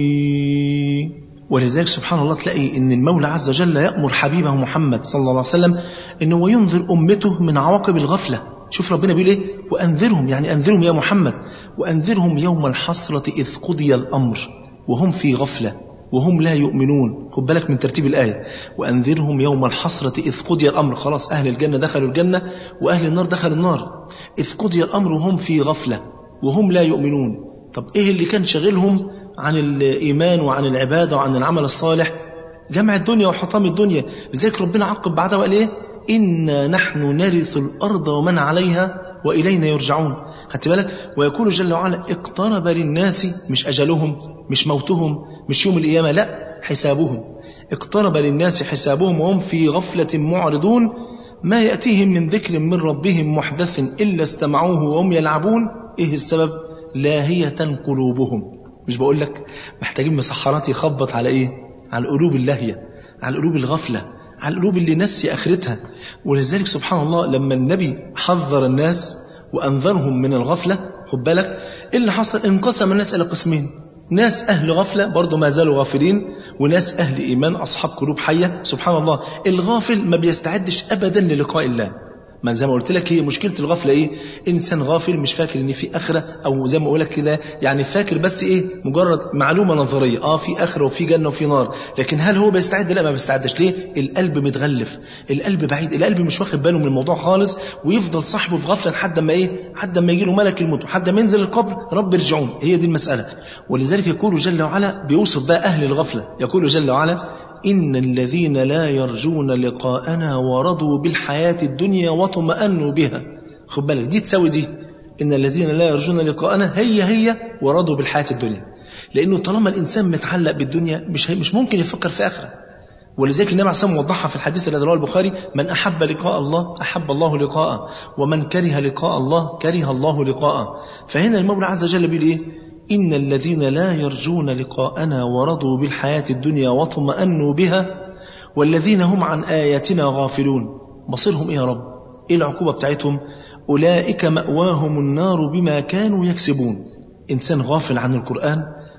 ولذلك سبحان الله تلاقي إن المولى عز وجل يأمر حبيبه محمد صلى الله عليه وسلم إنه ينذر أمته من عواقب الغفلة. شوف ربنا بيقول إيه: وأنذرهم، يعني أنذرهم يا محمد، وأنذرهم يوم الحسرة إذ قضي الأمر وهم في غفلة وهم لا يؤمنون. خد بالك من ترتيب الآية: وأنذرهم يوم الحسرة إذ قضي الأمر. خلاص أهل الجنة دخلوا الجنة وأهل النار دخلوا النار. إذ قضي الأمر وهم في غفلة وهم لا يؤمنون. طب إيه اللي كان شغلهم عن الإيمان وعن العبادة وعن العمل الصالح؟ جمع الدنيا وحطام الدنيا. لذلك ربنا عقب بعدها وقال إيه: إنا نحن نرث الأرض ومن عليها وإلينا يرجعون. خدت بالك؟ ويقول جل وعلا: اقترب للناس، مش أجلهم، مش موتهم، مش يوم القيامة، لا، حسابهم. اقترب للناس حسابهم وهم في غفلة معرضون ما يأتيهم من ذكر من ربهم محدث إلا استمعوه وهم يلعبون. إيه السبب؟ لاهية قلوبهم. مش بقول لك محتاجين مسحرات يخبط على إيه؟ على القلوب اللاهية، على القلوب الغفلة، على القلوب اللي نسي آخرتها. ولذلك سبحان الله لما النبي حذر الناس وأنذرهم من الغفلة، خد بالك إيه اللي حصل؟ انقسم الناس إلى قسمين: ناس أهل غفلة برضو ما زالوا غافلين، وناس أهل إيمان أصحاب قلوب حية. سبحان الله الغافل ما بيستعدش أبدا للقاء الله. ما زي ما قلت لك هي مشكلة الغفلة إيه؟ إنسان غافل مش فاكر إن في آخرة، أو زي ما أقول لك كده يعني فاكر بس إيه؟ مجرد معلومة نظرية، في آخرة وفي جنة وفي نار، لكن هل هو بيستعد؟ لا، ما بيستعدش. ليه؟ القلب متغلف، القلب بعيد، القلب مش واخد باله من الموضوع خالص، ويفضل صاحبه في غفلة لحد ما إيه؟ حد ما يجي له ملك الموت وحد ما ينزل القبر رب ارجعون. هي دي المسألة. ولذلك يقول جل وعلا بيوصف بقى أهل الغفلة، يقول جل وعلا: إن الذين لا يرجون لقاءنا ورضوا بالحياة الدنيا واطمأنوا بها. خد بالك دي تساوي دي. إن الذين لا يرجون لقاءنا هي ورضوا بالحياة الدنيا. لأنه طالما الإنسان متعلق بالدنيا مش ممكن يفكر في آخرة. ولذلك النبي عليه الصلاة والسلام وضحها في الحديث الذي رواه البخاري: من أحب لقاء الله أحب الله لقاءه، ومن كره لقاء الله كره الله لقاءه. فهنا المولى عز وجل بيقول إيه؟ إن الذين لا يرجون لقاءنا ورضوا بالحياة الدنيا واطمأنوا بها والذين هم عن آياتنا غافلون. مصيرهم إيه يا رب؟ إيه العقوبة بتاعتهم؟ أولئك مأواهم النار بما كانوا يكسبون. إنسان غافل عن القرآن،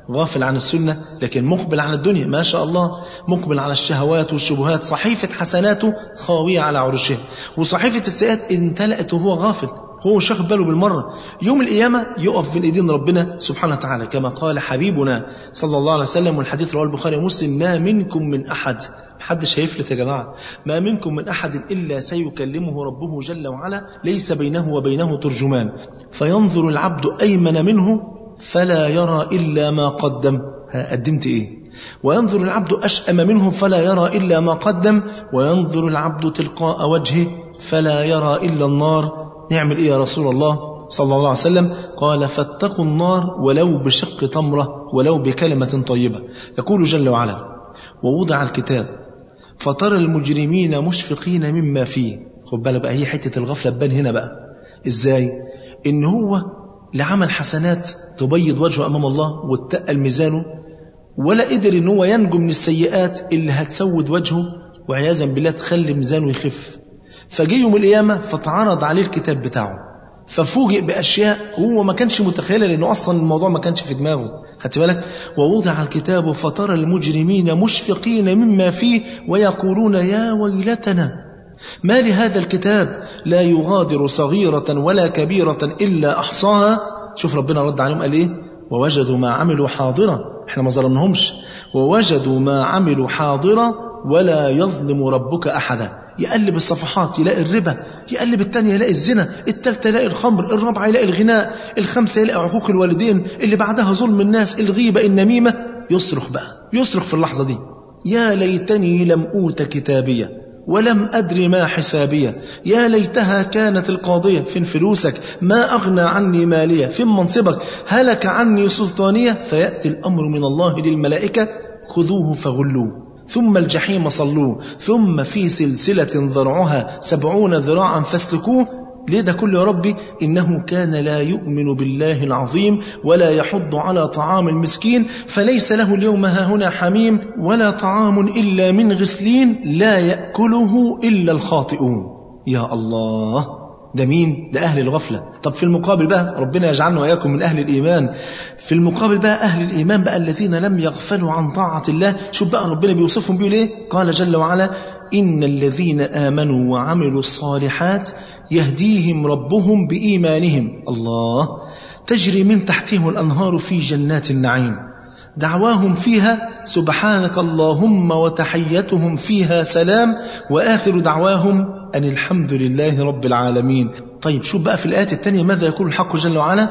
غافل عن السنة لكن مقبل على الدنيا ما شاء الله، مقبل على الشهوات والشبهات، صحيفة حسناته خاوية على عروشها، وصحيفة السيئات امتلأت وهو غافل، هو مش واخد باله بالمرة. يوم القيامة يقف بين ايدين ربنا سبحانه وتعالى كما قال حبيبنا صلى الله عليه وسلم، والحديث رواه البخاري ومسلم: ما منكم من أحد، محدش هيفلت يا جماعة، ما منكم من أحد إلا سيكلمه ربه جل وعلا ليس بينه وبينه ترجمان، فينظر العبد أيمن منه فلا يرى إلا ما قدم، قدمت إيه؟ وينظر العبد أشأم منه فلا يرى إلا ما قدم، وينظر العبد تلقاء وجهه فلا يرى إلا النار. نعمل إيه يا رسول الله صلى الله عليه وسلم؟ قال: فاتقوا النار ولو بشق تمرة ولو بكلمة طيبة. يقول جل وعلا: ووضع الكتاب فترى المجرمين مشفقين مما فيه. خد بالك بقى، هي حتة الغفلة تبان هنا بقى إزاي؟ إن هو لعمل حسنات تبيض وجهه أمام الله وتتقل ميزانه، ولا قدر إن هو ينجو من السيئات اللي هتسود وجهه وعياذا بالله تخلي ميزانه يخف. فجي يوم القيامة فتعرض عليه الكتاب بتاعه، ففوجئ بأشياء هو ما كانش متخيلها لأنه أصلا الموضوع ما كانش في دماغه. خدت بالك؟ ووضع الكتاب فترى المجرمين مشفقين مما فيه ويقولون يا ويلتنا ما لهذا الكتاب لا يغادر صغيرة ولا كبيرة إلا أحصاها. شوف ربنا رد عليهم قال إيه؟ ووجدوا ما عملوا حاضرة، احنا ما ظلمناهمش، ووجدوا ما عملوا حاضرة ولا يظلم ربك أحدا. يقلب الصفحات يلاقي الربا، يقلب الثانية يلاقي الزنا، الثالثة يلاقي الخمر، الرابعة يلاقي الغناء، الخامسة يلاقي عقوق الوالدين، اللي بعدها ظلم الناس، الغيبة، النميمة. يصرخ بقى، يصرخ في اللحظة دي: يا ليتني لم أوت كتابية ولم أدر ما حسابية، يا ليتها كانت القاضية. فين فلوسك؟ ما أغنى عني مالية. فين منصبك؟ هلك عني سلطانية. فيأتي الأمر من الله للملائكة: خذوه فغلوه ثم الجحيم صلوه ثم في سلسلة ذرعها 70 ذراعا فاسلكوه. ليه ده كله يا ربي؟ إنه كان لا يؤمن بالله العظيم ولا يحض على طعام المسكين فليس له اليوم هاهنا حميم ولا طعام إلا من غسلين لا يأكله إلا الخاطئون. يا الله، ده مين؟ ده أهل الغفلة. طب في المقابل بقى، ربنا يجعلنا وإياكم من أهل الإيمان، في المقابل بقى أهل الإيمان بقى الذين لم يغفلوا عن طاعة الله. شوف بقى ربنا بيوصفهم بيقول إيه؟ قال جل وعلا: إن الذين آمنوا وعملوا الصالحات يهديهم ربهم بإيمانهم. الله، تجري من تحتهم الأنهار في جنات النعيم دعواهم فيها سبحانك اللهم وتحيتهم فيها سلام وآخر دعواهم أن الحمد لله رب العالمين. طيب شوف بقى في الآيات التانية ماذا يقول الحق جل وعلا: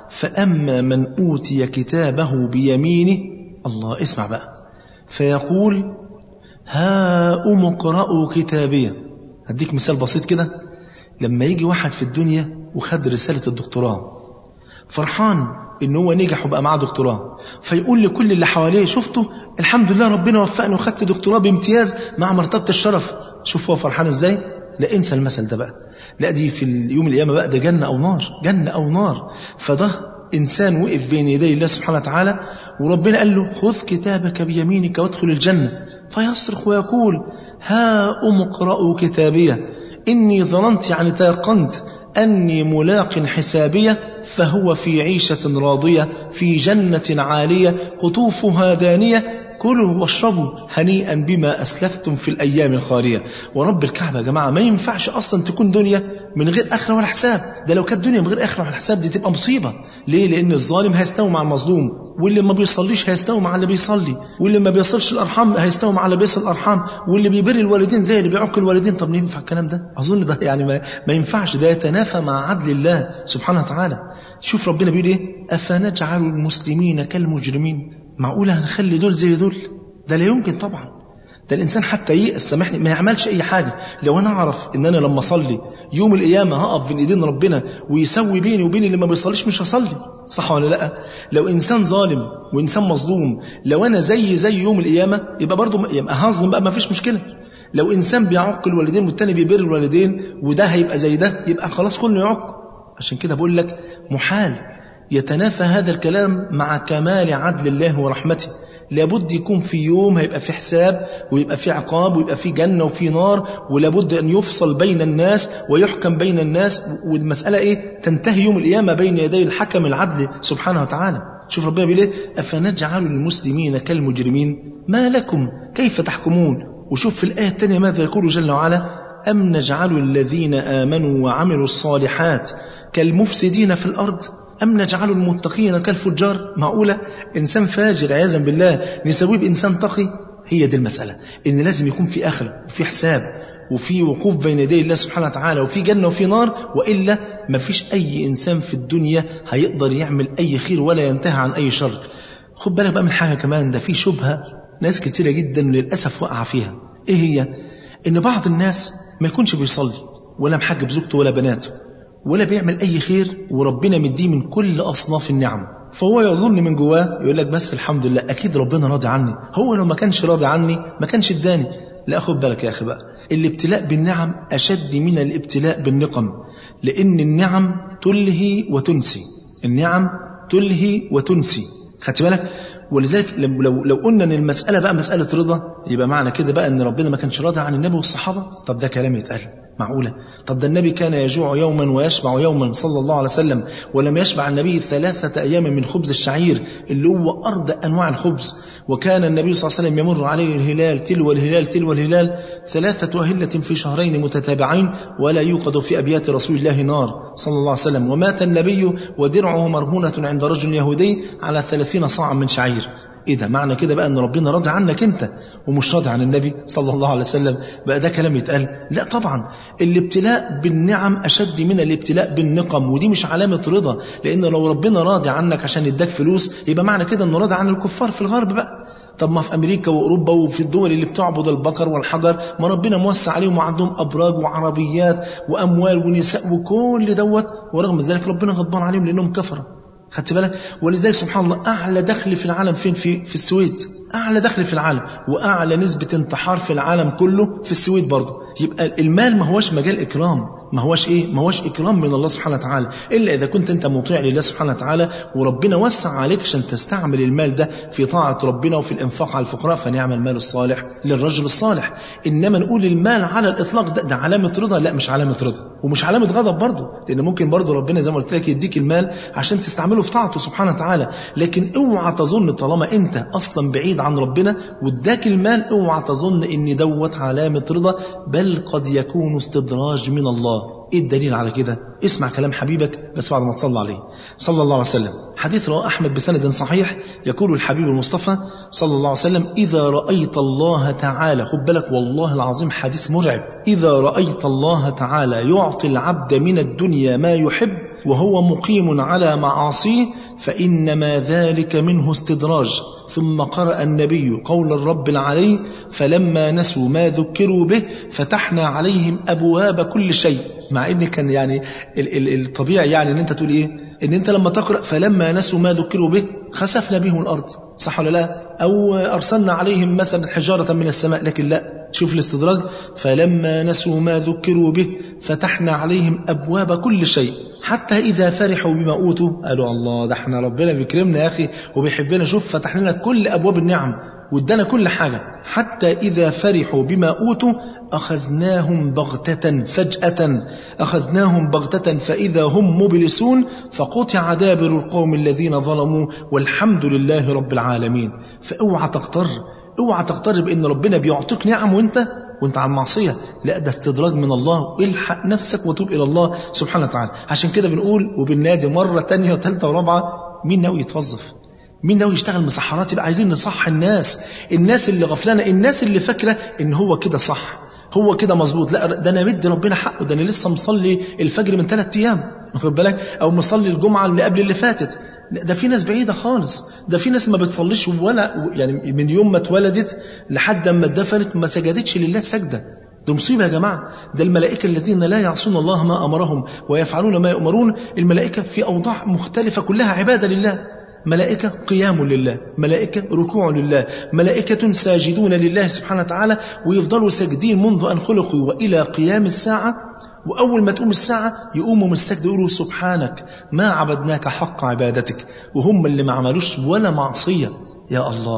فأما من أوتي كتابه بيمينه. الله، اسمع بقى، فيقول هاؤم اقرءوا كتابيه. هديك مثال بسيط كده، لما يجي واحد في الدنيا وخد رسالة الدكتوراه فرحان إن هو نجح وبقى معاه دكتوراه، فيقول لكل اللي حواليه شفتوا الحمد لله ربنا وفقني وخدت دكتوراه بامتياز مع مرتبة الشرف. شوف هو فرحان إزاي؟ لا انسى المثل ده بقى، لا دي في اليوم القيامة بقى ده جنة أو نار، جنة أو نار. فده إنسان وقف بين يدي الله سبحانه وتعالى وربنا قال له خذ كتابك بيمينك وادخل الجنة، فيصرخ ويقول هاؤم اقرءوا كتابيه إني ظننت، يعني تيقنت أني ملاق حسابية، فهو في عيشة راضية في جنة عالية قطوفها دانية كلوا واشربوا هنيئا بما أسلفتم في الأيام الخالية. ورب الكعبة يا جماعة ما ينفعش أصلا تكون دنيا من غير آخرة ولا حساب. ده لو كانت دنيا من غير آخرة ولا حساب دي تبقى مصيبة. ليه؟ لأن الظالم هيستوي مع المظلوم، واللي ما بيصليش هيستوي مع اللي بيصلي، واللي ما بيصلش الأرحام هيستوي مع اللي بيصل الأرحام، واللي بيبر الوالدين زي اللي بيعق الوالدين. طب ينفع الكلام ده؟ أظن ده يعني ما ينفعش، ده يتنافى مع عدل الله سبحانه وتعالى. شوف ربنا بيقول إيه؟ أفنجعل المسلمين كالمجرمين؟ معقولة هنخلي دول زي دول؟ ده لا يمكن طبعا. ده الإنسان حتى ييأس سامحني ما يعملش أي حاجة. لو أنا أعرف إن أنا لما أصلي يوم القيامة هقف بين إيدين ربنا ويسوي بيني وبين اللي ما بيصليش مش هصلي، صح ولا لأ؟ لو إنسان ظالم وإنسان مظلوم لو أنا زي يوم القيامة يبقى برضو يبقى هظلم بقى، ما فيش مشكلة. لو إنسان بيعق الوالدين والتاني بيبر الوالدين وده هيبقى زي ده يبقى خلاص كله يعق. عشان كده بقول لك محال يتنافى هذا الكلام مع كمال عدل الله ورحمته. لابد يكون في يوم هيبقى في حساب ويبقى في عقاب ويبقى في جنة وفي نار، ولابد أن يفصل بين الناس ويحكم بين الناس، والمسألة إيه؟ تنتهي يوم القيامة بين يدي الحكم العدل سبحانه وتعالى. شوف ربنا بيقول إيه؟ أفنجعل المسلمين كالمجرمين ما لكم كيف تحكمون. وشوف في الآية الثانية ماذا يقول جل وعلا؟ أم نجعل الذين آمنوا وعملوا الصالحات كالمفسدين في الأرض أم نجعل المتقين كالفجار. معقولة إنسان فاجر عياذا بالله نسويه بإنسان تقي؟ هي دي المسألة، إن لازم يكون في آخرة وفي حساب وفي وقوف بين يدي الله سبحانه وتعالى وفي جنة وفي نار، وإلا ما فيش أي إنسان في الدنيا هيقدر يعمل أي خير ولا ينتهي عن أي شر. خد بالك بقى من حاجة كمان، ده في شبهة ناس كتيرة جدا للأسف وقع فيها. إيه هي؟ إن بعض الناس ما يكونش بيصلي ولا محجب زوجته ولا بناته ولا بيعمل أي خير، وربنا مديه من كل أصناف النعم، فهو يظن من جواه يقول لك بس الحمد لله أكيد ربنا راضي عني، هو لو ما كانش راضي عني ما كانش اداني. لا، خد بالك يا أخي بقى، الابتلاء بالنعم أشد من الابتلاء بالنقم، لأن النعم تلهي وتنسي، النعم تلهي وتنسي، خدت بالك؟ ولذلك لو قلنا ان المسألة بقى مسألة رضا، يبقى معنى كده بقى ان ربنا ما كانش راضي عن النبي والصحابة. طب ده كلام يتقال؟ معقولة؟ طب ده النبي كان يجوع يوما ويشبع يوما صلى الله عليه وسلم، ولم يشبع النبي 3 أيام من خبز الشعير اللي هو أرض أنواع الخبز، وكان النبي صلى الله عليه وسلم يمر عليه الهلال تلو الهلال تلو الهلال 3 أهلة في شهرين متتابعين، ولا يوقد في أبيات رسول الله نار صلى الله عليه وسلم، ومات النبي ودرعه مرهونة عند رجل يهودي على 30 صاعا من شعير. إيه ده؟ معنى كده بقى أن ربنا راضي عنك أنت ومش راضي عن النبي صلى الله عليه وسلم؟ بقى ده كلام يتقال؟ لا طبعا، الابتلاء بالنعم أشد من الابتلاء بالنقم، ودي مش علامة رضا، لأن لو ربنا راضي عنك عشان يداك فلوس يبقى معنى كده أنه راضي عن الكفار في الغرب بقى. طب ما في أمريكا وأوروبا وفي الدول اللي بتعبد البقر والحجر ما ربنا موسع عليهم وعندهم أبراج وعربيات وأموال ونساء وكل دوت، ورغم ذلك ربنا غضبان عليهم لأنهم كفروا. خدت بالك؟ ولذلك سبحان الله أعلى دخل في العالم فين؟ في السويد، أعلى دخل في العالم، وأعلى نسبة انتحار في العالم كله في السويد برضه. يبقى المال ما هوش مجال إكرام، ما هوش إكرام من الله سبحانه وتعالى، إلا إذا كنت أنت مطيع لله سبحانه وتعالى وربنا وسع عليك عشان تستعمل المال ده في طاعة ربنا وفي الإنفاق على الفقراء، فنعم المال الصالح للرجل الصالح. إنما نقول المال على الإطلاق ده علامة رضا؟ لا، مش علامة رضا ومش علامة غضب برضه، لأن ممكن برضه ربنا زي ما قلت لك يديك المال عشان تستعمله في طاعته سبحانه وتعالى، لكن اوعى تظن طالما أنت أصلا بعيد عن ربنا واداك المال اوعى تظن إن دوت علامة رضا، بل قد يكون استدراج من الله. ايه الدليل على كده؟ اسمع كلام حبيبك بس بعد ما تصلى عليه صلى الله عليه وسلم. حديث رواه أحمد بسند صحيح، يقول الحبيب المصطفى صلى الله عليه وسلم: إذا رأيت الله تعالى، خد بالك والله العظيم حديث مرعب، إذا رأيت الله تعالى يعطي العبد من الدنيا ما يحب وهو مقيم على معاصيه فإنما ذلك منه استدراج. ثم قرأ النبي قول الرب العلي: فلما نسوا ما ذكروا به فتحنا عليهم أبواب كل شيء. مع إن كان يعني الطبيعي يعني إن أنت تقول إيه؟ إن أنت لما تقرأ فلما نسوا ما ذكروا به خسفنا بهم الأرض، صح ولا لا؟ أو أرسلنا عليهم مثلا حجارة من السماء، لكن لا، شوف الاستدراج: فلما نسوا ما ذكروا به فتحنا عليهم أبواب كل شيء حتى إذا فرحوا بما أوتوا قالوا الله، ده احنا ربنا بيكرمنا يا أخي وبيحبنا، شوف فتح لنا كل أبواب النعم وادانا كل حاجة. حتى إذا فرحوا بما أوتوا أخذناهم بغتة فجأة، أخذناهم بغتة فإذا هم مبلسون فقطع دابر القوم الذين ظلموا والحمد لله رب العالمين. فاوعى تغتر بأن ربنا بيعطيك نعم وانت عن معصية، لا، ده استدراج من الله. الحق نفسك وتوب إلى الله سبحانه وتعالى. عشان كده بنقول وبالنادي مرة تانية وثالثة ورابعة: مين ناوي يتوظف؟ مين ناوي يشتغل مسحرات؟ يبقى عايزين نصح الناس اللي غفلانة، الناس اللي فاكرة ان هو كده صح، هو كده مظبوط. لا، ده انا مدي ربنا حقه، ده انا لسه مصلي الفجر من 3 أيام، واخد بالك؟ او مصلي الجمعة اللي قبل اللي فاتت. ده في ناس بعيدة خالص، ده في ناس ما بتصليش ولا يعني من يوم ما اتولدت لحد ما اتدفنت ما سجدتش لله سجدة. ده مصيبة يا جماعة. ده الملائكة الذين لا يعصون الله ما أمرهم ويفعلون ما يؤمرون، الملائكة في أوضاع مختلفة كلها عبادة لله. ملائكة قيام لله، ملائكة ركوع لله، ملائكة ساجدون لله سبحانه وتعالى، ويفضلوا ساجدين منذ أن خلقوا وإلى قيام الساعة. وأول ما تقوم الساعة يقوموا من السجد يقولوا: سبحانك ما عبدناك حق عبادتك، وهم اللي ما عملوش ولا معصية. يا الله،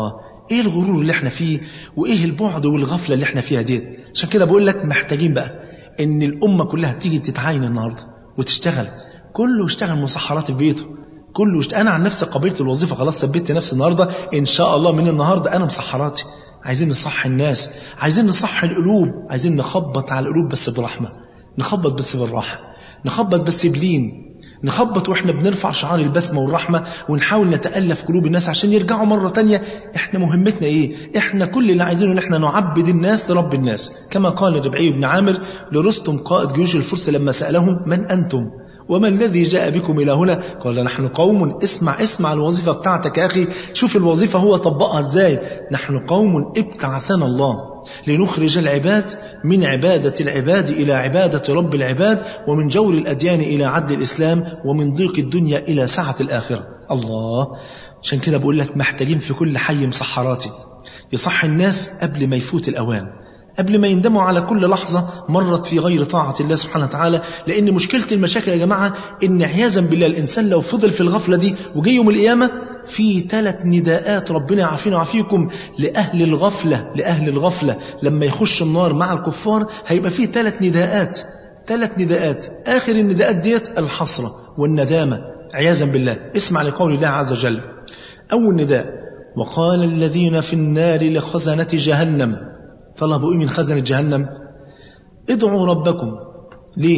ايه الغرور اللي احنا فيه وايه البعد والغفلة اللي احنا فيها ديت. عشان كده بقول لك محتاجين بقى ان الامة كلها تيجي تتعاين النهاردة وتشتغل، كله يشتغل مسحرات في بيته، كله انا عن نفسي قبلت الوظيفة خلاص، ثبت نفسي النهاردة ان شاء الله من النهاردة انا مسحراتي. عايزين نصح الناس، عايزين نصح القلوب، عايزين نخبط على القلوب بس برحمة، نخبط بس بالراحة، نخبط بس بلين، نخبط واحنا بنرفع شعار البسمة والرحمة، ونحاول نتألف قلوب الناس عشان يرجعوا مرة تانية. احنا مهمتنا ايه؟ احنا كل اللي عايزينه ان احنا نعبد الناس لرب الناس، كما قال ربعي بن عامر لرستم قائد جيوش الفرس لما سألهم من أنتم وما الذي جاء بكم إلى هنا؟ قال نحن قوم. اسمع الوظيفة بتاعتك يا أخي، شوف الوظيفة هو طبقها ازاي. نحن قوم ابتعثنا الله لنخرج العباد من عبادة العباد إلى عبادة رب العباد، ومن جور الأديان إلى عدل الإسلام، ومن ضيق الدنيا إلى سعة الآخرة. الله. عشان كده بقول لك محتاجين في كل حي مسحراتي يصح الناس قبل ما يفوت الأوان، قبل ما يندموا على كل لحظة مرت في غير طاعة الله سبحانه وتعالى. لأن مشكلة المشاكل يا جماعة إن عياذا بالله الإنسان لو فضل في الغفلة دي وجي يوم القيامة في 3 نداءات ربنا يعافينا ويعافيكم لأهل الغفلة لما يخش النار مع الكفار هيبقى فيه 3 نداءات. آخر النداءات ديت الحسرة والندامة عياذا بالله. اسمع لقول الله عز وجل. أول نداء: وقال الذين في النار لخزنة جهنم. طلبوا إيه من خزنة جهنم؟ ادعوا ربكم. ليه؟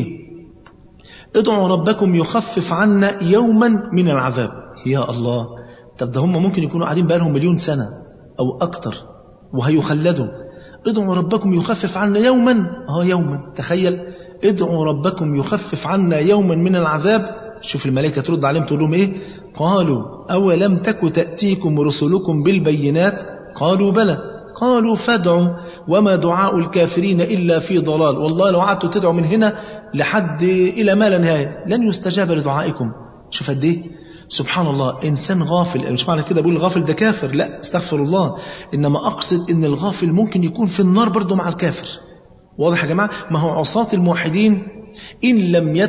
ادعوا ربكم يخفف عنا يوما من العذاب. يا الله، طب ده هم ممكن يكونوا قاعدين بقالهم 1,000,000 سنة أو أكتر وهيخلدوا. ادعوا ربكم يخفف عنا يوما، يوما، تخيل، ادعوا ربكم يخفف عنا يوما من العذاب. شوف الملائكة ترد عليهم تقول لهم إيه؟ قالوا أولم تك تأتيكم رسلكم بالبينات؟ قالوا بلى. قالوا فادعوا وما دعاء الكافرين إلا في ضلال. والله لو قعدتوا تدعوا من هنا لحد إلى ما لا نهاية لن يستجاب لدعائكم. شوف قد إيه سبحان الله. إنسان غافل، مش معنى كده بقول الغافل ده كافر، لا استغفر الله، إنما أقصد إن الغافل ممكن يكون في النار برضو مع الكافر. واضح يا جماعة؟ ما هو عصاة الموحدين إن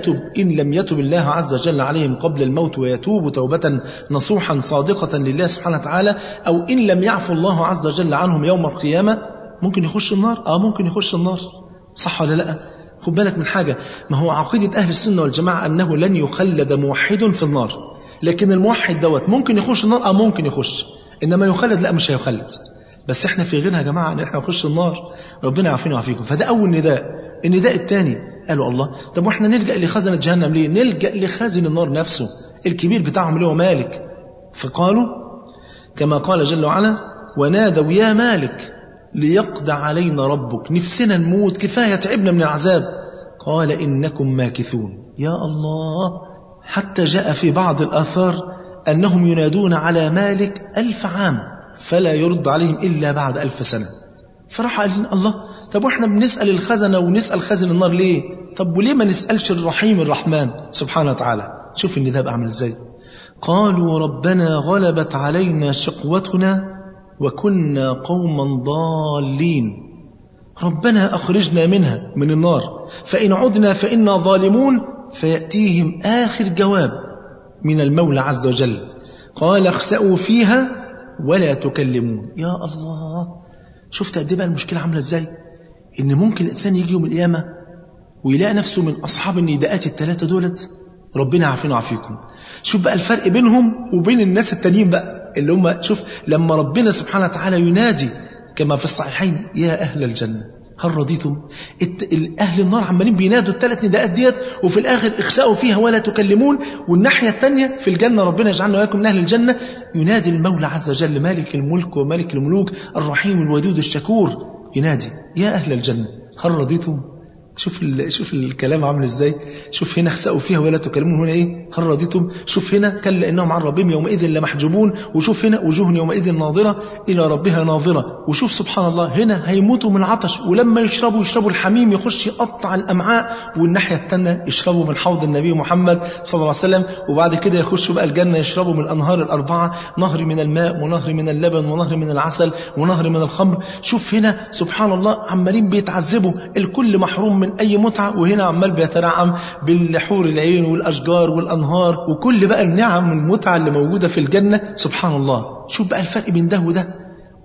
لم يتب الله عز وجل عليهم قبل الموت ويتوب توبة نصوحا صادقة لله سبحانه وتعالى، أو إن لم يعفو الله عز وجل عنهم يوم القيامة، ممكن يخش النار. ممكن يخش النار، صح ولا لا؟ خد بالك من حاجة، ما هو عقيدة أهل السنة والجماعة أنه لن يخلد موحد في النار، لكن الموحد دوت ممكن يخش النار. ممكن يخش، إنما يخلد لا، مش هيخلد. بس احنا في غيرها يا جماعة ان احنا نخش النار، ربنا يعافينا ويعافيكم. فده أول نداء. النداء الثاني قالوا الله، طب واحنا نلجأ لخزنة جهنم ليه؟ نلجأ لخازن النار نفسه الكبير بتاعهم اللي هو مالك. فقالوا كما قال جل وعلا: ونادوا يا مالك ليقضى علينا ربك، نفسنا نموت، كفاية تعبنا من العذاب. قال إنكم ماكثون. يا الله، حتى جاء في بعض الآثار أنهم ينادون على مالك 1000 عام فلا يرد عليهم إلا بعد 1000 سنة. فراح قال الله، طب واحنا بنسأل الخزنة ونسأل خازن النار ليه؟ طب وليه ما نسألش الرحيم الرحمن سبحانه وتعالى؟ شوف النداء بقى عامل ازاي. قالوا ربنا غلبت علينا شقوتنا وكنا قوما ضالين، ربنا أخرجنا منها من النار فإن عدنا فإنا ظالمون. فيأتيهم آخر جواب من المولى عز وجل: قال اخسأوا فيها ولا تكلمون. يا الله، شفت قد ايه بقى المشكلة عاملة ازاي؟ ان ممكن الانسان يجي يوم القيامة ويلاقي نفسه من اصحاب النداءات الثلاثة دولت. ربنا يعافينا ويعافيكم. شوف بقى الفرق بينهم وبين الناس التانيين بقى اللي هم، شوف لما ربنا سبحانه وتعالى ينادي كما في الصحيحين: يا اهل الجنة هل رضيتم؟ اهل النار عمالين بينادوا ال3 نداءات ديت، وفي الاخر اخسأوا فيها ولا تكلمون. والناحية الثانية في الجنة، ربنا يجعلنا وياكم من اهل الجنة، ينادي المولى عز وجل مالك الملك وملك الملوك الرحيم الودود الشكور، ينادي: يا اهل الجنة هل رضيتم؟ شوف الكلام عامل ازاي. شوف هنا اخسأوا فيها ولا تكلمون، هنا ايه؟ هل رضيتم؟ شوف هنا كلا انهم عن ربهم يومئذ لمحجوبون، وشوف هنا وجوه يومئذ ناظرة الى ربها ناظرة. وشوف سبحان الله هنا هيموتوا من عطش، ولما يشربوا الحميم يخش يقطع الامعاء، والناحية الثانية يشربوا من حوض النبي محمد صلى الله عليه وسلم. وبعد كده يخشوا بقى الجنة يشربوا من الانهار ال4، نهر من الماء ونهر من اللبن ونهر من العسل ونهر من الخمر. شوف هنا سبحان الله عمالين بيتعذبوا، الكل محروم من أي متعة، وهنا عمال بيتنعم بالحور العين والأشجار والأنهار وكل بقى النعم والمتعة اللي موجودة في الجنة. سبحان الله، شوف بقى الفرق بين ده وده.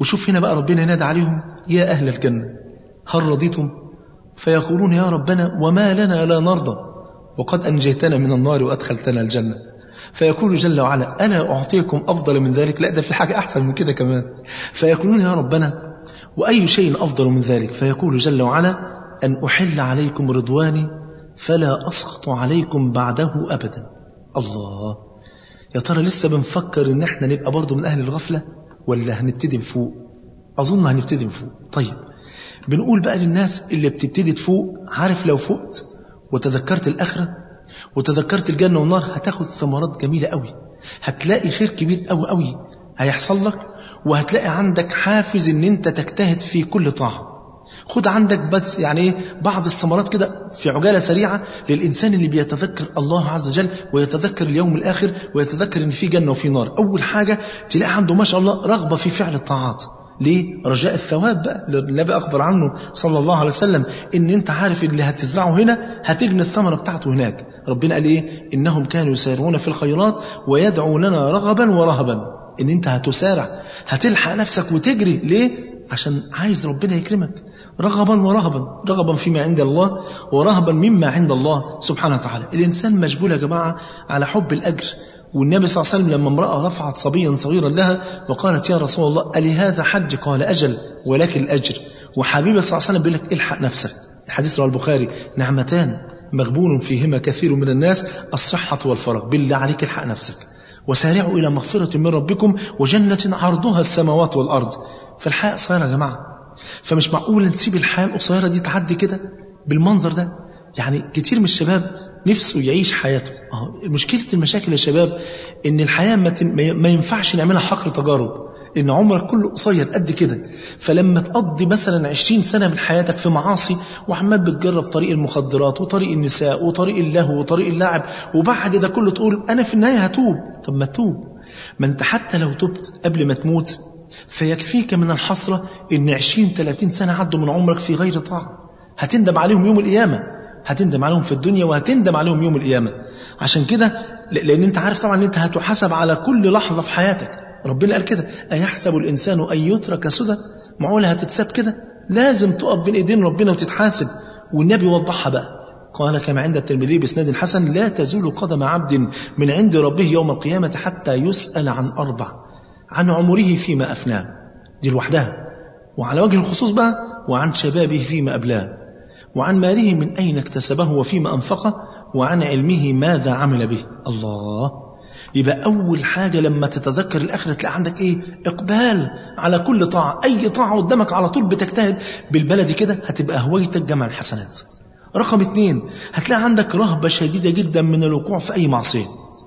وشوف هنا بقى ربنا ينادى عليهم: يا أهل الجنة هل رضيتم؟ فيقولون: يا ربنا وما لنا لا نرضى وقد أنجيتنا من النار وأدخلتنا الجنة. فيقول جل وعلا: أنا أعطيكم أفضل من ذلك؟ لا، ده في حاجة أحسن من كده كمان. فيقولون: يا ربنا وأي شيء أفضل من ذلك؟ فيقول جل وعلا: أن أحل عليكم رضواني فلا أسخط عليكم بعده أبدا. الله، يا ترى لسه بنفكر إن احنا نبقى برضو من أهل الغفلة ولا هنبتدي بفوق؟ أظن هنبتدي بفوق. طيب، بنقول بقى للناس اللي بتبتدي تفوق: عارف لو فقت وتذكرت الآخرة وتذكرت الجنة والنار هتاخد ثمرات جميلة قوي، هتلاقي خير كبير قوي قوي هيحصل لك، وهتلاقي عندك حافز ان انت تجتهد في كل طاعة. خد عندك بس يعني بعض الثمرات كده في عجالة سريعة للإنسان اللي بيتذكر الله عز وجل ويتذكر اليوم الآخر ويتذكر ان في جنة وفي نار. أول حاجة تلاقي عنده ما شاء الله رغبة في فعل الطاعات. ليه؟ رجاء الثواب بقى. النبي أخبر عنه صلى الله عليه وسلم إن أنت عارف اللي هتزرعه هنا هتجني الثمرة بتاعته هناك. ربنا قال إيه؟ إنهم كانوا يسارعون في الخيرات ويدعوننا رغبا ورهبا. إن أنت هتسارع، هتلحق نفسك وتجري. ليه؟ عشان عايز ربنا يكرمك. رغبا ورهبا، رغبا فيما عند الله ورهبا مما عند الله سبحانه وتعالى. الإنسان مشغول يا جماعة على حب الأجر. والنبي صلى الله عليه وسلم لما امرأة رفعت صبيا صغيرا لها وقالت: يا رسول الله ألي هذا حج؟ قال: أجل ولكن الأجر. وحبيبك صلى الله عليه وسلم بيقول لك: الحق نفسك. الحديث رواه البخاري: نعمتان مغبون فيهما كثير من الناس، الصحة والفراغ. بالله عليك الحق نفسك، وسارعوا إلى مغفرة من ربكم وجنة عرضها السماوات والأرض. فالحياة قصيرة يا جماعة، فمش معقول نسيب الحياة القصيرة دي تعدي كده بالمنظر ده. يعني كتير من الشباب نفسه يعيش حياته. مشكلة المشاكل يا شباب إن الحياة ما ينفعش نعملها حقل تجارب، إن عمرك كله قصير قد كده. فلما تقضي مثلا 20 سنة من حياتك في معاصي وعمال بتجرب طريق المخدرات وطريق النساء وطريق اللهو وطريق اللعب، وبعد ده كله تقول أنا في النهاية هتوب. طب ما تتوب، ما أنت حتى لو تبت قبل ما تموت فيكفيك من الحسرة إن 20-30 سنة عدوا من عمرك في غير طاعة، هتندم عليهم يوم القيامة. هتندم عليهم في الدنيا وهتندم عليهم يوم القيامة. عشان كده لأن أنت عارف طبعا أن أنت هتحاسب على كل لحظة في حياتك. ربنا قال كده: أيحسب الإنسان أن يترك سدى؟ معقولة هتتساب كده؟ لازم تقف بين إيدين ربنا وتتحاسب. والنبي وضحها بقى، قال كما عند الترمذي بإسناد حسن: لا تزول قدم عبد من عند ربه يوم القيامة حتى يسأل عن 4: عن عمره فيما أفناه، دي لوحدها، وعلى وجه الخصوص بقى وعن شبابه فيما أبلاه، وعن ماله من أين اكتسبه وفيما أنفقه، وعن علمه ماذا عمل به. الله، يبقى أول حاجة لما تتذكر الآخرة تلاقي عندك إيه؟ إقبال على كل طاعة. أي طاعة قدامك على طول بتجتهد. بالبلدي كده هتبقى هويتك جمع الحسنات. رقم 2، هتلاقي عندك رهبة شديدة جدا من الوقوع في أي معصية.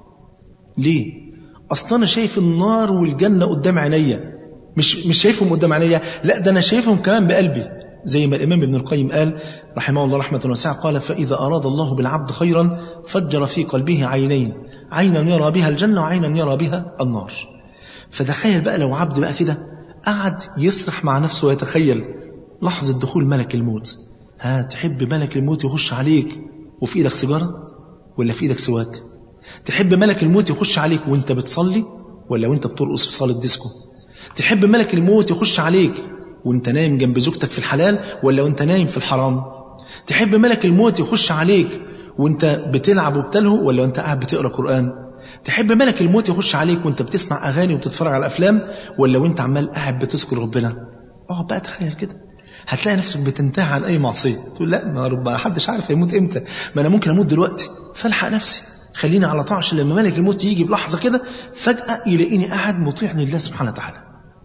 ليه؟ أصلا أنا شايف النار والجنة قدام عينيا، مش شايفهم قدام عينيا، لا ده أنا شايفهم كمان بقلبي. زي ما الإمام ابن القيم قال رحمه الله رحمة واسعة، قال: فإذا أراد الله بالعبد خيرا فجر في قلبه عينين، عينا يرى بها الجنة وعينا يرى بها النار. فتخيل بقى لو عبد بقى كده قعد يسرح مع نفسه ويتخيل لحظة دخول ملك الموت. تحب ملك الموت يخش عليك وفي إيدك سيجارة ولا في إيدك سواك؟ تحب ملك الموت يخش عليك وانت بتصلي ولا وانت بترقص في صالة ديسكو؟ تحب ملك الموت يخش عليك وانت نايم جنب زوجتك في الحلال ولا وانت نايم في الحرام؟ تحب ملك الموت يخش عليك وانت بتلعب وبتلهو ولا وانت قاعد بتقرأ قرآن؟ تحب ملك الموت يخش عليك وانت بتسمع أغاني وبتتفرج على أفلام ولا وانت عمال قاعد بتذكر ربنا؟ بقى تخيل كده، هتلاقي نفسك بتنتهي عن أي معصية. تقول لا، ما حدش عارف هيموت إمتى، ما أنا ممكن أموت دلوقتي، فالحق نفسي، خليني على طاعة عشان لما ملك الموت يجي بلحظة كده فجأة يلاقيني قاعد مطيع لله سبحانه وتعالى.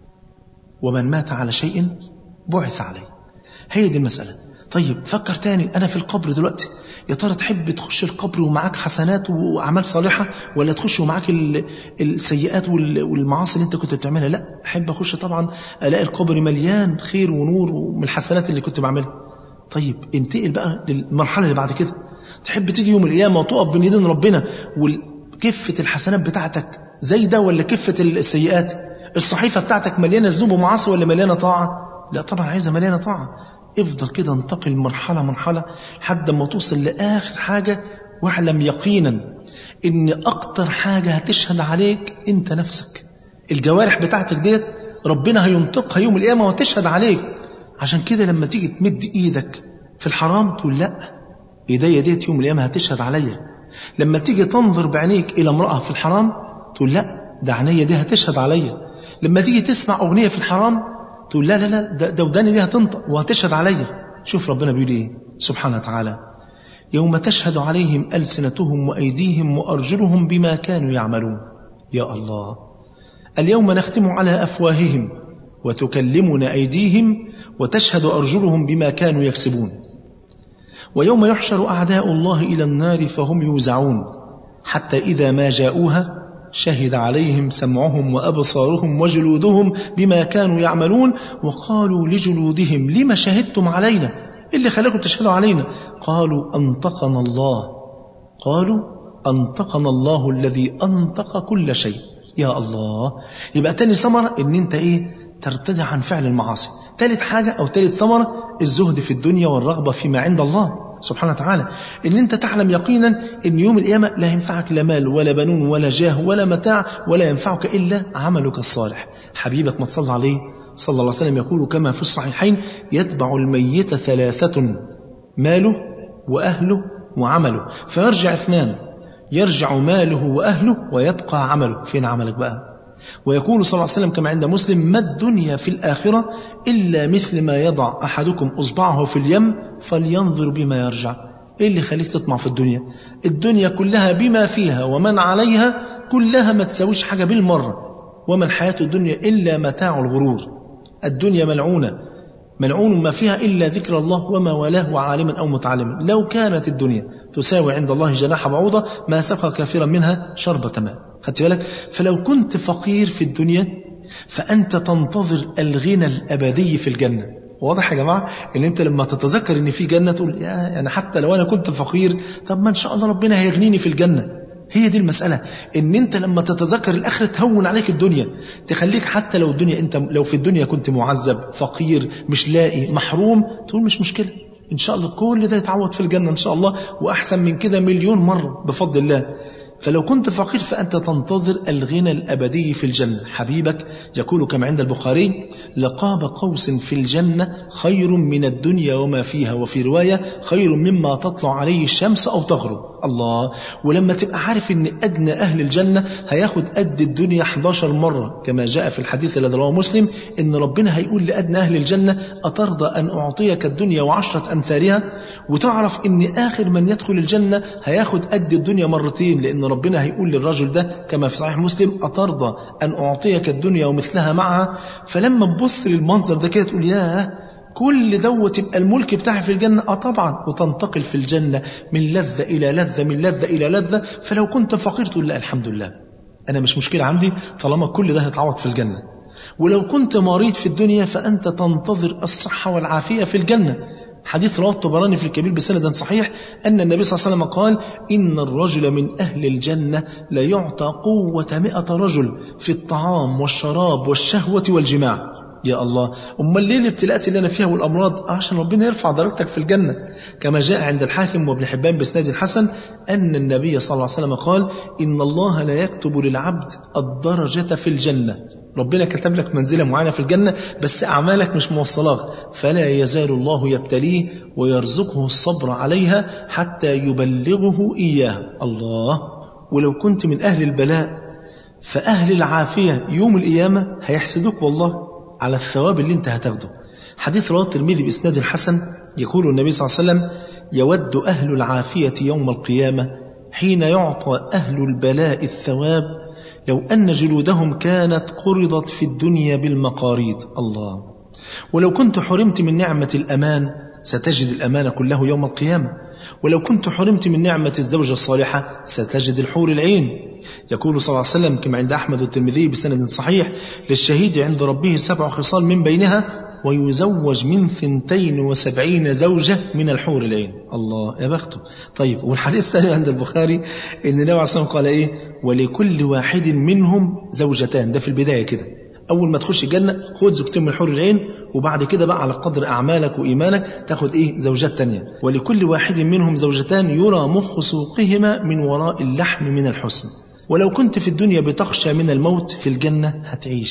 ومن مات على شيء بعث عليه. هي دي المسألة. طيب فكر تاني، أنا في القبر دلوقتي، يا ترى تحب تخش القبر ومعاك حسنات وأعمال صالحة ولا تخش ومعاك السيئات والمعاصي اللي انت كنت بتعملها؟ لا، أحب أخش طبعا ألاقي القبر مليان خير ونور ومن الحسنات اللي كنت بعملها. طيب انتقل بقى للمرحلة اللي بعد كده، تحب تيجي يوم القيامة وتقف بين يدين ربنا وكفة الحسنات بتاعتك زي ده ولا كفة السيئات؟ الصحيفة بتاعتك مليانة ذنوب ومعاصي ولا مليانة طاعة؟ لا طبعا عايزة مليانة طاعة. افضل كده انتقل مرحلة لحد ما توصل لآخر حاجة، واعلم يقينا ان اكتر حاجة هتشهد عليك انت نفسك. الجوارح بتاعتك ديت ربنا هينطقها يوم القيامة وتشهد عليك. عشان كده لما تيجي تمد إيدك في الحرام تقول لا، إيديا ديت يوم القيامة هتشهد عليا. لما تيجي تنظر بعينيك إلى امرأة في الحرام تقول لا، ده عينيا دي هتشهد عليا. لما تيجي تسمع أغنية في الحرام تقول لا لا لا، ده وداني دي هتنطق وهتشهد عليا. شوف ربنا بيقول إيه سبحانه وتعالى: يوم تشهد عليهم ألسنتهم وأيديهم وأرجلهم بما كانوا يعملون. يا الله، اليوم نختم على أفواههم وتكلمنا أيديهم وتشهد أرجلهم بما كانوا يكسبون. ويوم يحشر أعداء الله إلى النار فهم يوزعون حتى إذا ما جاءوها شهد عليهم سمعهم وأبصارهم وجلودهم بما كانوا يعملون وقالوا لجلودهم لما شهدتم علينا؟ اللي خلاكم تشهدوا علينا؟ قالوا أنطقنا الله. قالوا أنطقنا الله الذي أنطق كل شيء. يا الله، يبقى تاني ثمرة ان انت ترتدع عن فعل المعاصي. ثالث حاجة او ثالث ثمرة الزهد في الدنيا والرغبة فيما عند الله سبحانه وتعالى، ان انت تعلم يقينا ان يوم القيامة لا ينفعك لا مال ولا بنون ولا جاه ولا متاع، ولا ينفعك الا عملك الصالح. حبيبك ما تصلى عليه صلى الله عليه وسلم يقول كما في الصحيحين: يتبع الميت ثلاثة: ماله وأهله وعمله، فيرجع اثنان: يرجع ماله وأهله ويبقى عمله. فين عملك بقى؟ ويقول صلى الله عليه وسلم كما عند مسلم: ما الدنيا في الآخرة إلا مثل ما يضع أحدكم أصبعه في اليم فلينظر بما يرجع. إيه اللي خليك تطمع في الدنيا؟ الدنيا كلها بما فيها ومن عليها كلها ما تساويش حاجة بالمرة. وما الحياة الدنيا إلا متاع الغرور. الدنيا ملعونة، ملعون ما فيها إلا ذكر الله وما والاه وعالما أو متعلما. لو كانت الدنيا تساوي عند الله جناح بعوضة ما سقى كافرا منها شربة ماء. خدت بالك؟ فلو كنت فقير في الدنيا فأنت تنتظر الغنى الأبدي في الجنة. واضح يا جماعة؟ إن أنت لما تتذكر إن في جنة تقول يعني حتى لو أنا كنت فقير طب ما إن شاء الله ربنا هيغنيني في الجنة. هي دي المسألة، إن أنت لما تتذكر الآخرة تهون عليك الدنيا، تخليك حتى لو الدنيا أنت لو في الدنيا كنت معذب فقير مش لاقي محروم تقول مش مشكلة، إن شاء الله كل ده يتعوض في الجنة إن شاء الله، وأحسن من كده مليون مرة بفضل الله. فلو كنت فقير فأنت تنتظر الغنى الأبدي في الجنة. حبيبك يقول كما عند البخاري: لقاب قوس في الجنة خير من الدنيا وما فيها، وفي رواية خير مما تطلع عليه الشمس أو تغرب. الله، ولما تبقى عارف ان أدنى أهل الجنة هياخد قد الدنيا 11 مرة كما جاء في الحديث الذي رواه مسلم ان ربنا هيقول لأدنى أهل الجنة: أترضى أن أعطيك الدنيا و10 أمثالها؟ وتعرف ان آخر من يدخل الجنة هياخد قد الدنيا مرتين، لأن ربنا هيقول للرجل ده كما في صحيح مسلم: أترضى أن أعطيك الدنيا ومثلها معها؟ فلما تبص للمنظر ده كده تقول ياه، كل دوت يبقى الملك بتاعي في الجنة. طبعا، وتنتقل في الجنة من لذة إلى لذة، من لذة إلى لذة. فلو كنت فقير تقول لا الحمد لله، أنا مش مشكلة عندي طالما كل ده هيتعوض في الجنة. ولو كنت مريض في الدنيا فأنت تنتظر الصحة والعافية في الجنة. حديث رواه الطبراني في الكبير بسند صحيح أن النبي صلى الله عليه وسلم قال: إن الرجل من أهل الجنة لا يعطى قوة 100 رجل في الطعام والشراب والشهوة والجماع. يا الله، أمال ليه الابتلاءات اللي أنا فيها والأمراض؟ عشان ربنا يرفع درجتك في الجنة. كما جاء عند الحاكم وابن حبان بإسناد حسن أن النبي صلى الله عليه وسلم قال: إن الله لا يكتب للعبد الدرجة في الجنة. ربنا كتب لك منزلة معينة في الجنة بس أعمالك مش موصلاك، فلا يزال الله يبتليه ويرزقه الصبر عليها حتى يبلغه إياه. الله، ولو كنت من أهل البلاء فأهل العافية يوم القيامة هيحسدوك والله على الثواب اللي انت هتاخده. حديث رواه الترمذي بإسناد حسن يقول النبي صلى الله عليه وسلم: يود أهل العافية يوم القيامة حين يعطى أهل البلاء الثواب لو أن جلودهم كانت قرضت في الدنيا بالمقاريض. الله، ولو كنت حرمت من نعمة الأمان ستجد الأمان كله يوم القيامة، ولو كنت حرمت من نعمة الزوجة الصالحة ستجد الحور العين. يقول صلى الله عليه وسلم كما عند أحمد والترمذي بسند صحيح: للشهيد عند ربه 7 خصال من بينها ويزوج من 72 زوجة من الحور العين. الله يا بخته. طيب، والحديث الثاني عند البخاري ان النبي عليه الصلاة والسلام قال ايه: ولكل واحد منهم زوجتان. ده في البداية كده، أول ما تخش الجنة خد زوجتين من الحور العين، وبعد كده بقى على قدر أعمالك وإيمانك تاخد زوجات تانية. ولكل واحد منهم زوجتان يرى مخ سوقهما من وراء اللحم من الحسن. ولو كنت في الدنيا بتخشى من الموت في الجنة هتعيش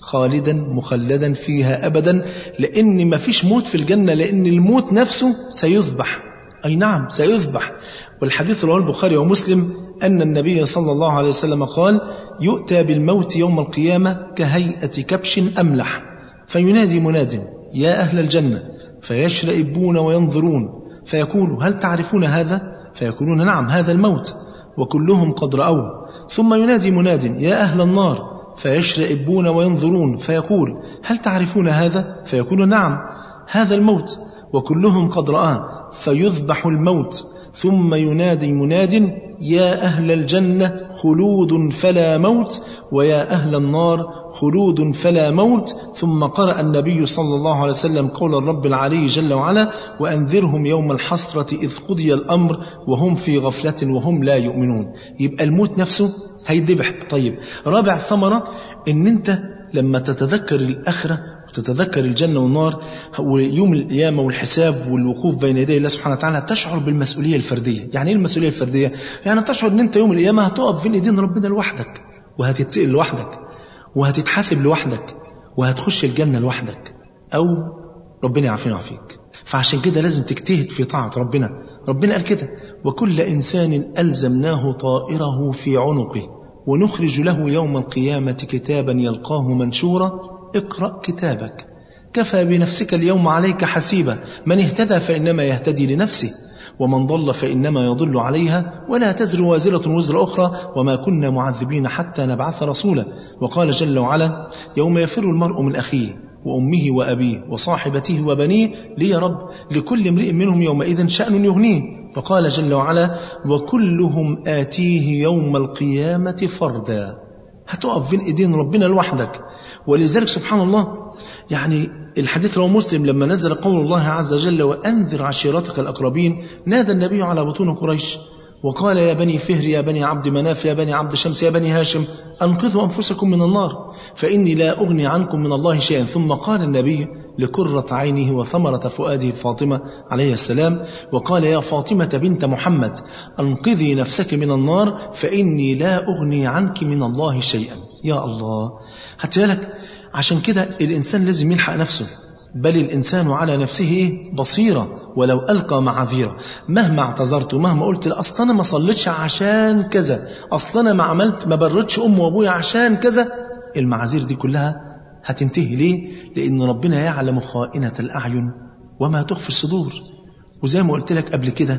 خالدا مخلدا فيها أبدا، لأن ما فيش موت في الجنة، لأن الموت نفسه سيذبح. أي نعم سيذبح. والحديث رواه البخاري ومسلم أن النبي صلى الله عليه وسلم قال: يؤتى بالموت يوم القيامة كهيئة كبش أملح، فينادي مناد: يا أهل الجنة، فيشرئبون وينظرون، فيقول: هل تعرفون هذا؟ فيقولون: نعم، هذا الموت، وكلهم قد رأوه. ثم ينادي مناد: يا أهل النار، فيشرئبون وينظرون، فيقول: هل تعرفون هذا؟ فيقولون: نعم، هذا الموت، وكلهم قد رآه. فيذبح الموت. ثم ينادي مناد: يا أهل الجنة، خلود فلا موت، ويا أهل النار، خلود فلا موت. ثم قرأ النبي صلى الله عليه وسلم قول الرب العلي جل وعلا: وأنذرهم يوم الحسرة إذ قضي الأمر وهم في غفلة وهم لا يؤمنون. يبقى الموت نفسه هيدبح. طيب، رابع ثمرة إن أنت لما تتذكر الآخرة وتتذكر الجنة والنار ويوم القيامة والحساب والوقوف بين يدي الله سبحانه وتعالى، تشعر بالمسؤولية الفردية. يعني إيه المسؤولية الفردية؟ يعني تشعر أن أنت يوم القيامة هتقف بين ايدين ربنا لوحدك، وهتتسئل لوحدك، وهتتحاسب لوحدك، وهتخش الجنة لوحدك، أو ربنا يعافينا ويعافيك. فعشان كده لازم تجتهد في طاعة ربنا. ربنا قال كده: وكل إنسان ألزمناه طائره في عنقه ونخرج له يوم القيامة كتابا يلقاه منشورا اقرأ كتابك كفى بنفسك اليوم عليك حسيبا من اهتدى فإنما يهتدي لنفسه ومن ضل فإنما يضل عليها ولا تزر وازرة وزر أخرى وما كنا معذبين حتى نبعث رسولا. وقال جل وعلا: يوم يفر المرء من أخيه وأمه وأبيه وصاحبته وبنيه لي رب لكل امرئ منهم يومئذ شأن يغنيه. فقال جل وعلا: وكلهم آتيه يوم القيامة فردا. هتقف بين ايدين ربنا لوحدك. ولذلك سبحان الله، يعني الحديث رواه مسلم لما نزل قول الله عز وجل: وأنذر عشيرتك الأقربين، نادى النبي على بطون قريش وقال: يا بني فهر يا بني عبد مناف يا بني عبد شمس يا بني هاشم أنقذوا أنفسكم من النار فإني لا أغني عنكم من الله شيئا. ثم قال النبي لقرة عينه وثمرة فؤاده فاطمة عليه السلام وقال: يا فاطمة بنت محمد أنقذي نفسك من النار فإني لا أغني عنك من الله شيئا. يا الله، هتيالك. عشان كده الإنسان لازم يلحق نفسه، بل الإنسان على نفسه بصيرة ولو ألقى معاذيره. مهما اعتذرت ومهما قلت أصلا أنا ما صليتش عشان كذا، أصلا أنا ما بردش أم وأبويا عشان كذا، المعاذير دي كلها هتنتهي. ليه؟ لأن ربنا يعلم خائنة الأعين وما تخفي الصدور. وزي ما قلت لك قبل كده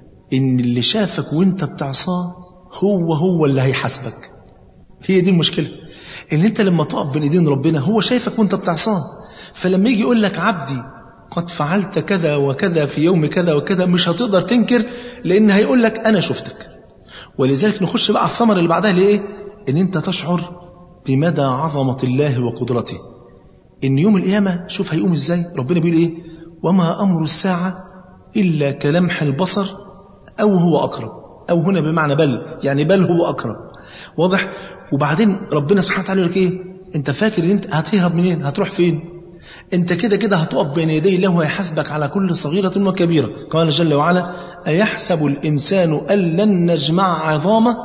إن اللي شافك وانت بتعصاه هو اللي هيحاسبك. هي دي المشكلة، إن انت لما تقف بين ايدين ربنا هو شايفك وانت بتعصاه. فلما يجي يقول لك: عبدي قد فعلت كذا وكذا في يوم كذا وكذا، مش هتقدر تنكر، لأن هيقول لك أنا شفتك. ولذلك نخش بقى على الثمرة اللي بعدها، ليه؟ إن انت تشعر بمدى عظمة الله وقدرته. إن يوم القيامة شوف هيقوم إزاي. ربنا بيقول إيه؟ وما أمر الساعة إلا كلمح البصر أو هو أقرب، أو هنا بمعنى بل، يعني بل هو أقرب. واضح؟ وبعدين ربنا سبحانه وتعالى يقول لك إيه؟ أنت فاكر إن أنت هتهرب منين؟ هتروح فين؟ أنت كده كده هتقف بين يدي الله ويحاسبك على كل صغيرة وكبيرة. قال جل وعلا: أيحسب الإنسان أن لن نجمع عظامه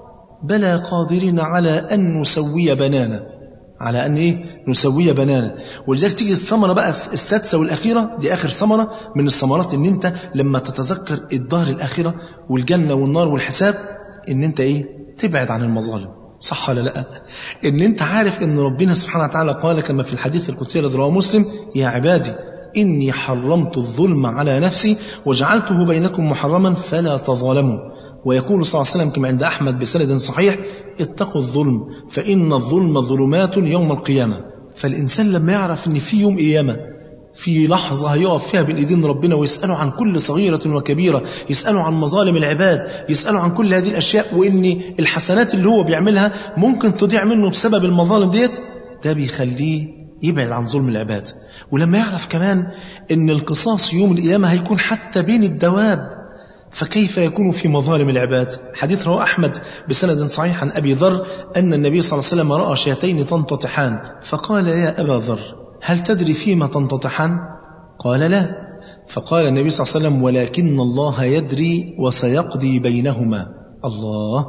بلى قادرين على أن نسوي بنانا. على أن إيه؟ نسوي بنانا. ولذلك تيجي الثمرة بقى السادسة والأخيرة، دي آخر ثمرة من الثمرات، إن أنت لما تتذكر الدار الآخرة والجنة والنار والحساب، إن أنت إيه؟ تبعد عن المظالم. صح ولا لا؟ إن أنت عارف إن ربنا سبحانه وتعالى قال كما في الحديث القدسي الذي رواه مسلم: يا عبادي إني حرمت الظلم على نفسي وجعلته بينكم محرما فلا تظالموا. ويقول صلى الله عليه وسلم كما عند أحمد بسند صحيح: اتقوا الظلم فإن الظلم ظلمات يوم القيامة. فالإنسان لما يعرف إن في يوم قيامة، في لحظة هيقف فيها بين ايدين ربنا ويسأله عن كل صغيرة وكبيرة، يسأله عن مظالم العباد، يسأله عن كل هذه الأشياء، وإن الحسنات اللي هو بيعملها ممكن تضيع منه بسبب المظالم ديت، ده بيخليه يبعد عن ظلم العباد. ولما يعرف كمان إن القصاص يوم القيامة هيكون حتى بين الدواب، فكيف يكون في مظالم العباد؟ حديث رواه أحمد بسند صحيح عن أبي ذر أن النبي صلى الله عليه وسلم رأى شاتين تنتطحان فقال: يا أبا ذر هل تدري فيما تنتطحان؟ قال: لا. فقال النبي صلى الله عليه وسلم: ولكن الله يدري وسيقضي بينهما. الله،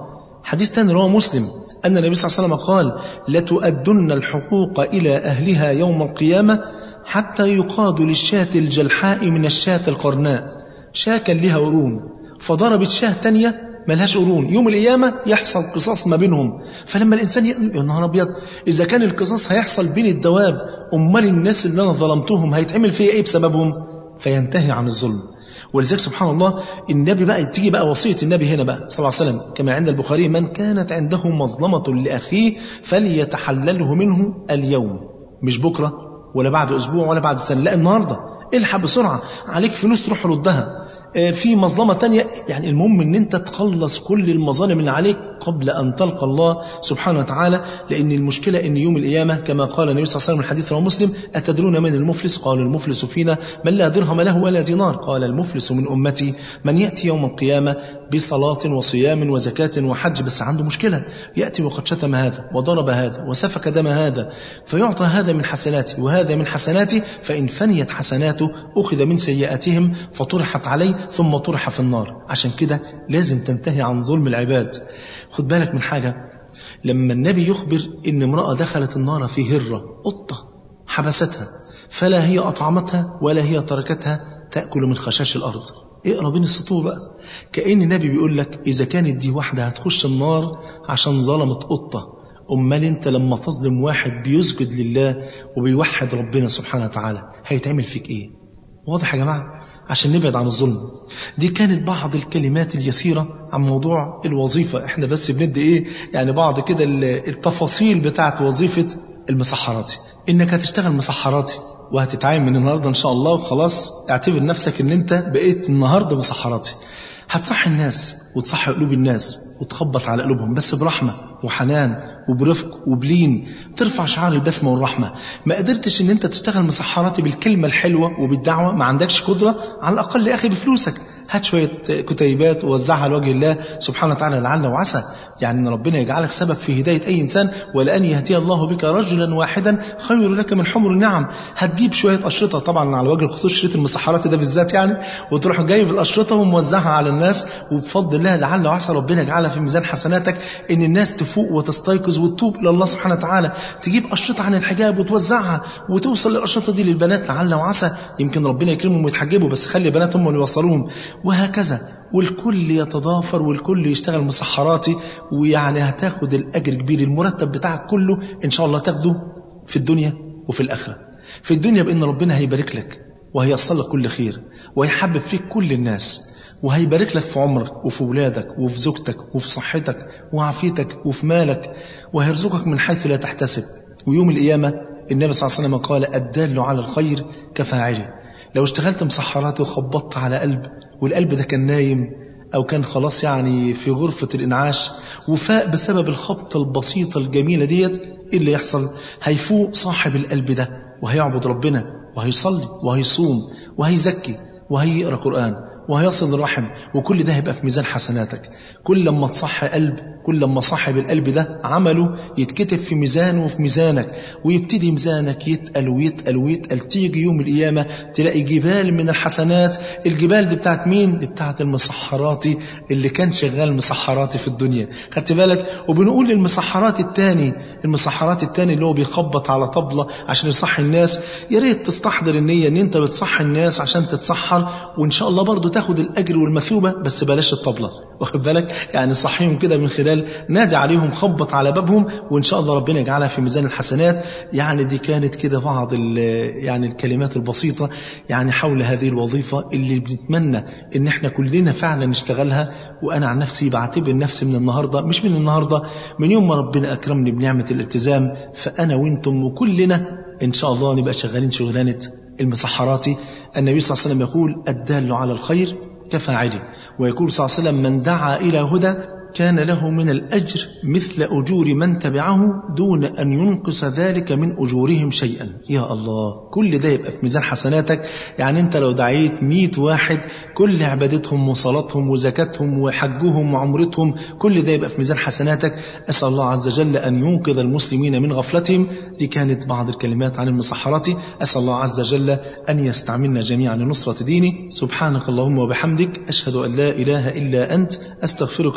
حديث ثاني رواه مسلم أن النبي صلى الله عليه وسلم قال: لتؤدن الحقوق إلى أهلها يوم القيامة حتى يقاد للشاة الجلحاء من الشاة القرناء. شاة كان لها قرون فضربت شاة تانية ملهاش قرون، يوم القيامة يحصل قصاص ما بينهم. فلما الإنسان يا نهار أبيض، إذا كان القصاص هيحصل بين الدواب، أمال الناس اللي أنا ظلمتهم هيتعمل فيها إيه بسببهم؟ فينتهي عن الظلم. ولذلك سبحان الله النبي بقى تيجي بقى وصية النبي هنا بقى صلى الله عليه وسلم كما عند البخاري: من كانت عنده مظلمة لأخيه فليتحلله منه اليوم. مش بكرة ولا بعد أسبوع ولا بعد سنة، لا النهاردة. الحق بسرعة، عليك فلوس تروح ردها، في مظلمة تانية، يعني المهم ان انت تخلص كل المظالم اللي عليك قبل ان تلقى الله سبحانه وتعالى. لان المشكلة ان يوم القيامة كما قال النبي صلى الله عليه وسلم الحديث رواه مسلم: أتدرون من المفلس؟ قال: المفلس فينا من لا درهم له ولا دينار. قال: المفلس من أمتي من يأتي يوم القيامة بصلاة وصيام وزكاة وحج، بس عنده مشكلة، يأتي وقد شتم هذا وضرب هذا وسفك دم هذا، فيعطى هذا من حسناته وهذا من حسناته، فإن فنيت حسناته أخذ من سيئاتهم فطرحت عليه ثم طرح في النار. عشان كده لازم تنتهي عن ظلم العباد. خد بالك من حاجة، لما النبي يخبر إن امرأة دخلت النار في هرة، قطة حبستها، فلا هي أطعمتها ولا هي تركتها تأكل من خشاش الأرض. اقرأ بين السطور بقى، كأن النبي بيقول لك إذا كانت دي واحدة هتخش النار عشان ظلمت قطة، أمال أنت لما تظلم واحد بيسجد لله وبيوحد ربنا سبحانه وتعالى هيتعمل فيك إيه؟ واضح يا جماعة؟ عشان نبعد عن الظلم. دي كانت بعض الكلمات اليسيرة عن موضوع الوظيفة. احنا بس بندي يعني بعض كده التفاصيل بتاعت وظيفة المسحراتي. انك هتشتغل مسحراتي وهتتعين من النهاردة ان شاء الله، وخلاص اعتبر نفسك ان انت بقيت النهاردة مسحراتي. هتصحي الناس وتصحي قلوب الناس وتخبط على قلوبهم، بس برحمة وحنان وبرفق وبلين، ترفع شعار البسمة والرحمة. ما قدرتش ان انت تشتغل مسحراتي بالكلمة الحلوة وبالدعوة، ما عندكش قدرة، على الأقل يا أخي بفلوسك هات شوية كتيبات ووزعها لوجه الله سبحانه وتعالى، لعل وعسى يعني ان ربنا يجعلك سبب في هداية أي إنسان. ولأن يهدي الله بك رجلا واحدا خير لك من حمر النعم. هتجيب شوية أشرطة طبعا على وجه الخصوص، شريط المسحرات ده بالذات يعني، وتروح جايب الأشرطة وموزعها على الناس، وبفضل الله لعل وعسى ربنا يجعلها في ميزان حسناتك، إن الناس تفوق وتستيقظ وتتوب إلى الله سبحانه وتعالى. تجيب أشرطة عن الحجاب وتوزعها وتوصل للأشرطة دي للبنات، لعل وعسى يمكن ربنا يكرمهم ويتحجبوا، بس خلي بنات هم اللي يوصلوهم، وهكذا. والكل يتضافر والكل يشتغل مسحراتي، ويعني هتاخد الأجر كبير. المرتب بتاعك كله إن شاء الله تاخده في الدنيا وفي الآخرة. في الدنيا بأن ربنا هيبارك لك وهيصل لك كل خير وهيحبب فيك كل الناس، وهيبارك لك في عمرك وفي ولادك وفي زوجتك وفي صحتك وعافيتك وفي مالك، وهيرزقك من حيث لا تحتسب. ويوم القيامة النبي صلى الله عليه وسلم قال: الدال على الخير كفاعله. لو اشتغلت مسحرات وخبطت على قلب، والقلب ده كان نايم أو كان خلاص يعني في غرفة الإنعاش، وفاق بسبب الخبطة البسيطة الجميلة ديت، إيه اللي يحصل؟ هيفوق صاحب القلب ده وهيعبد ربنا وهيصلي وهيصوم وهيزكي وهيقرأ قرآن وهيصل الرحم، وكل ده هيبقى في ميزان حسناتك. كل لما تصحي قلب، كل لما صاحب القلب ده عمله يتكتب في ميزانه وفي ميزانك، ويبتدي ميزانك يتقل ويتقل ويتقل. تيجي يوم القيامة تلاقي جبال من الحسنات. الجبال دي بتاعت مين؟ دي بتاعت المسحراتي اللي كان شغال مسحراتي في الدنيا. خدت بالك؟ وبنقول للمسحرات التاني، المسحرات التاني اللي هو بيخبط على طبلة عشان يصحي الناس، يا ريت تستحضر النية ان انت بتصحي الناس عشان تتسحر، وان شاء الله برضو تاخد الأجر والمثوبة، بس بلاش الطبلة. واخد بالك؟ يعني صحيهم كده من خلال نادي عليهم، خبط على بابهم، وإن شاء الله ربنا يجعلها في ميزان الحسنات. يعني دي كانت كده بعض يعني الكلمات البسيطة يعني حول هذه الوظيفة اللي بنتمنى إن احنا كلنا فعلا نشتغلها. وأنا عن نفسي بعتبر نفسي من النهاردة، مش من النهاردة، من يوم ما ربنا أكرمني بنعمة الالتزام، فأنا وإنتم وكلنا إن شاء الله نبقى شغالين شغلانة المسحراتي. النبي صلى الله عليه وسلم يقول: الدال على الخير كفاعله. ويقول صلى الله عليه وسلم: من دعا إلى هدى كان له من الأجر مثل أجور من تبعه دون أن ينقص ذلك من أجورهم شيئا. يا الله، كل ده يبقى في ميزان حسناتك. يعني أنت لو دعيت 100 واحد، كل عبادتهم وصلاتهم وزكاتهم وحجهم وعمرتهم، كل ده يبقى في ميزان حسناتك. أسأل الله عز وجل أن ينقذ المسلمين من غفلتهم. دي كانت بعض الكلمات عن المسحرات. أسأل الله عز وجل أن يستعملنا جميعا لنصرة دينه. سبحانك اللهم وبحمدك، أشهد أن لا إله إلا أنت، أستغفرك وأتوب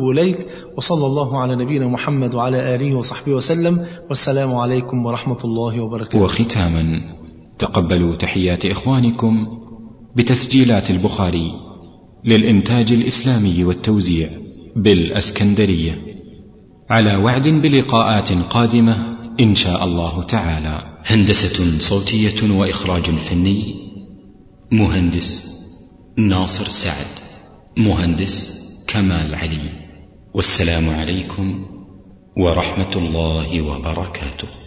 وأتوب إليك، وصلى الله على نبينا محمد وعلى آله وصحبه وسلم، والسلام عليكم ورحمة الله وبركاته. وختاما تقبلوا تحيات إخوانكم بتسجيلات البخاري للإنتاج الإسلامي والتوزيع بالأسكندرية، على وعد بلقاءات قادمة إن شاء الله تعالى. هندسة صوتية وإخراج فني مهندس ناصر سعد، مهندس كمال علي. والسلام عليكم ورحمة الله وبركاته.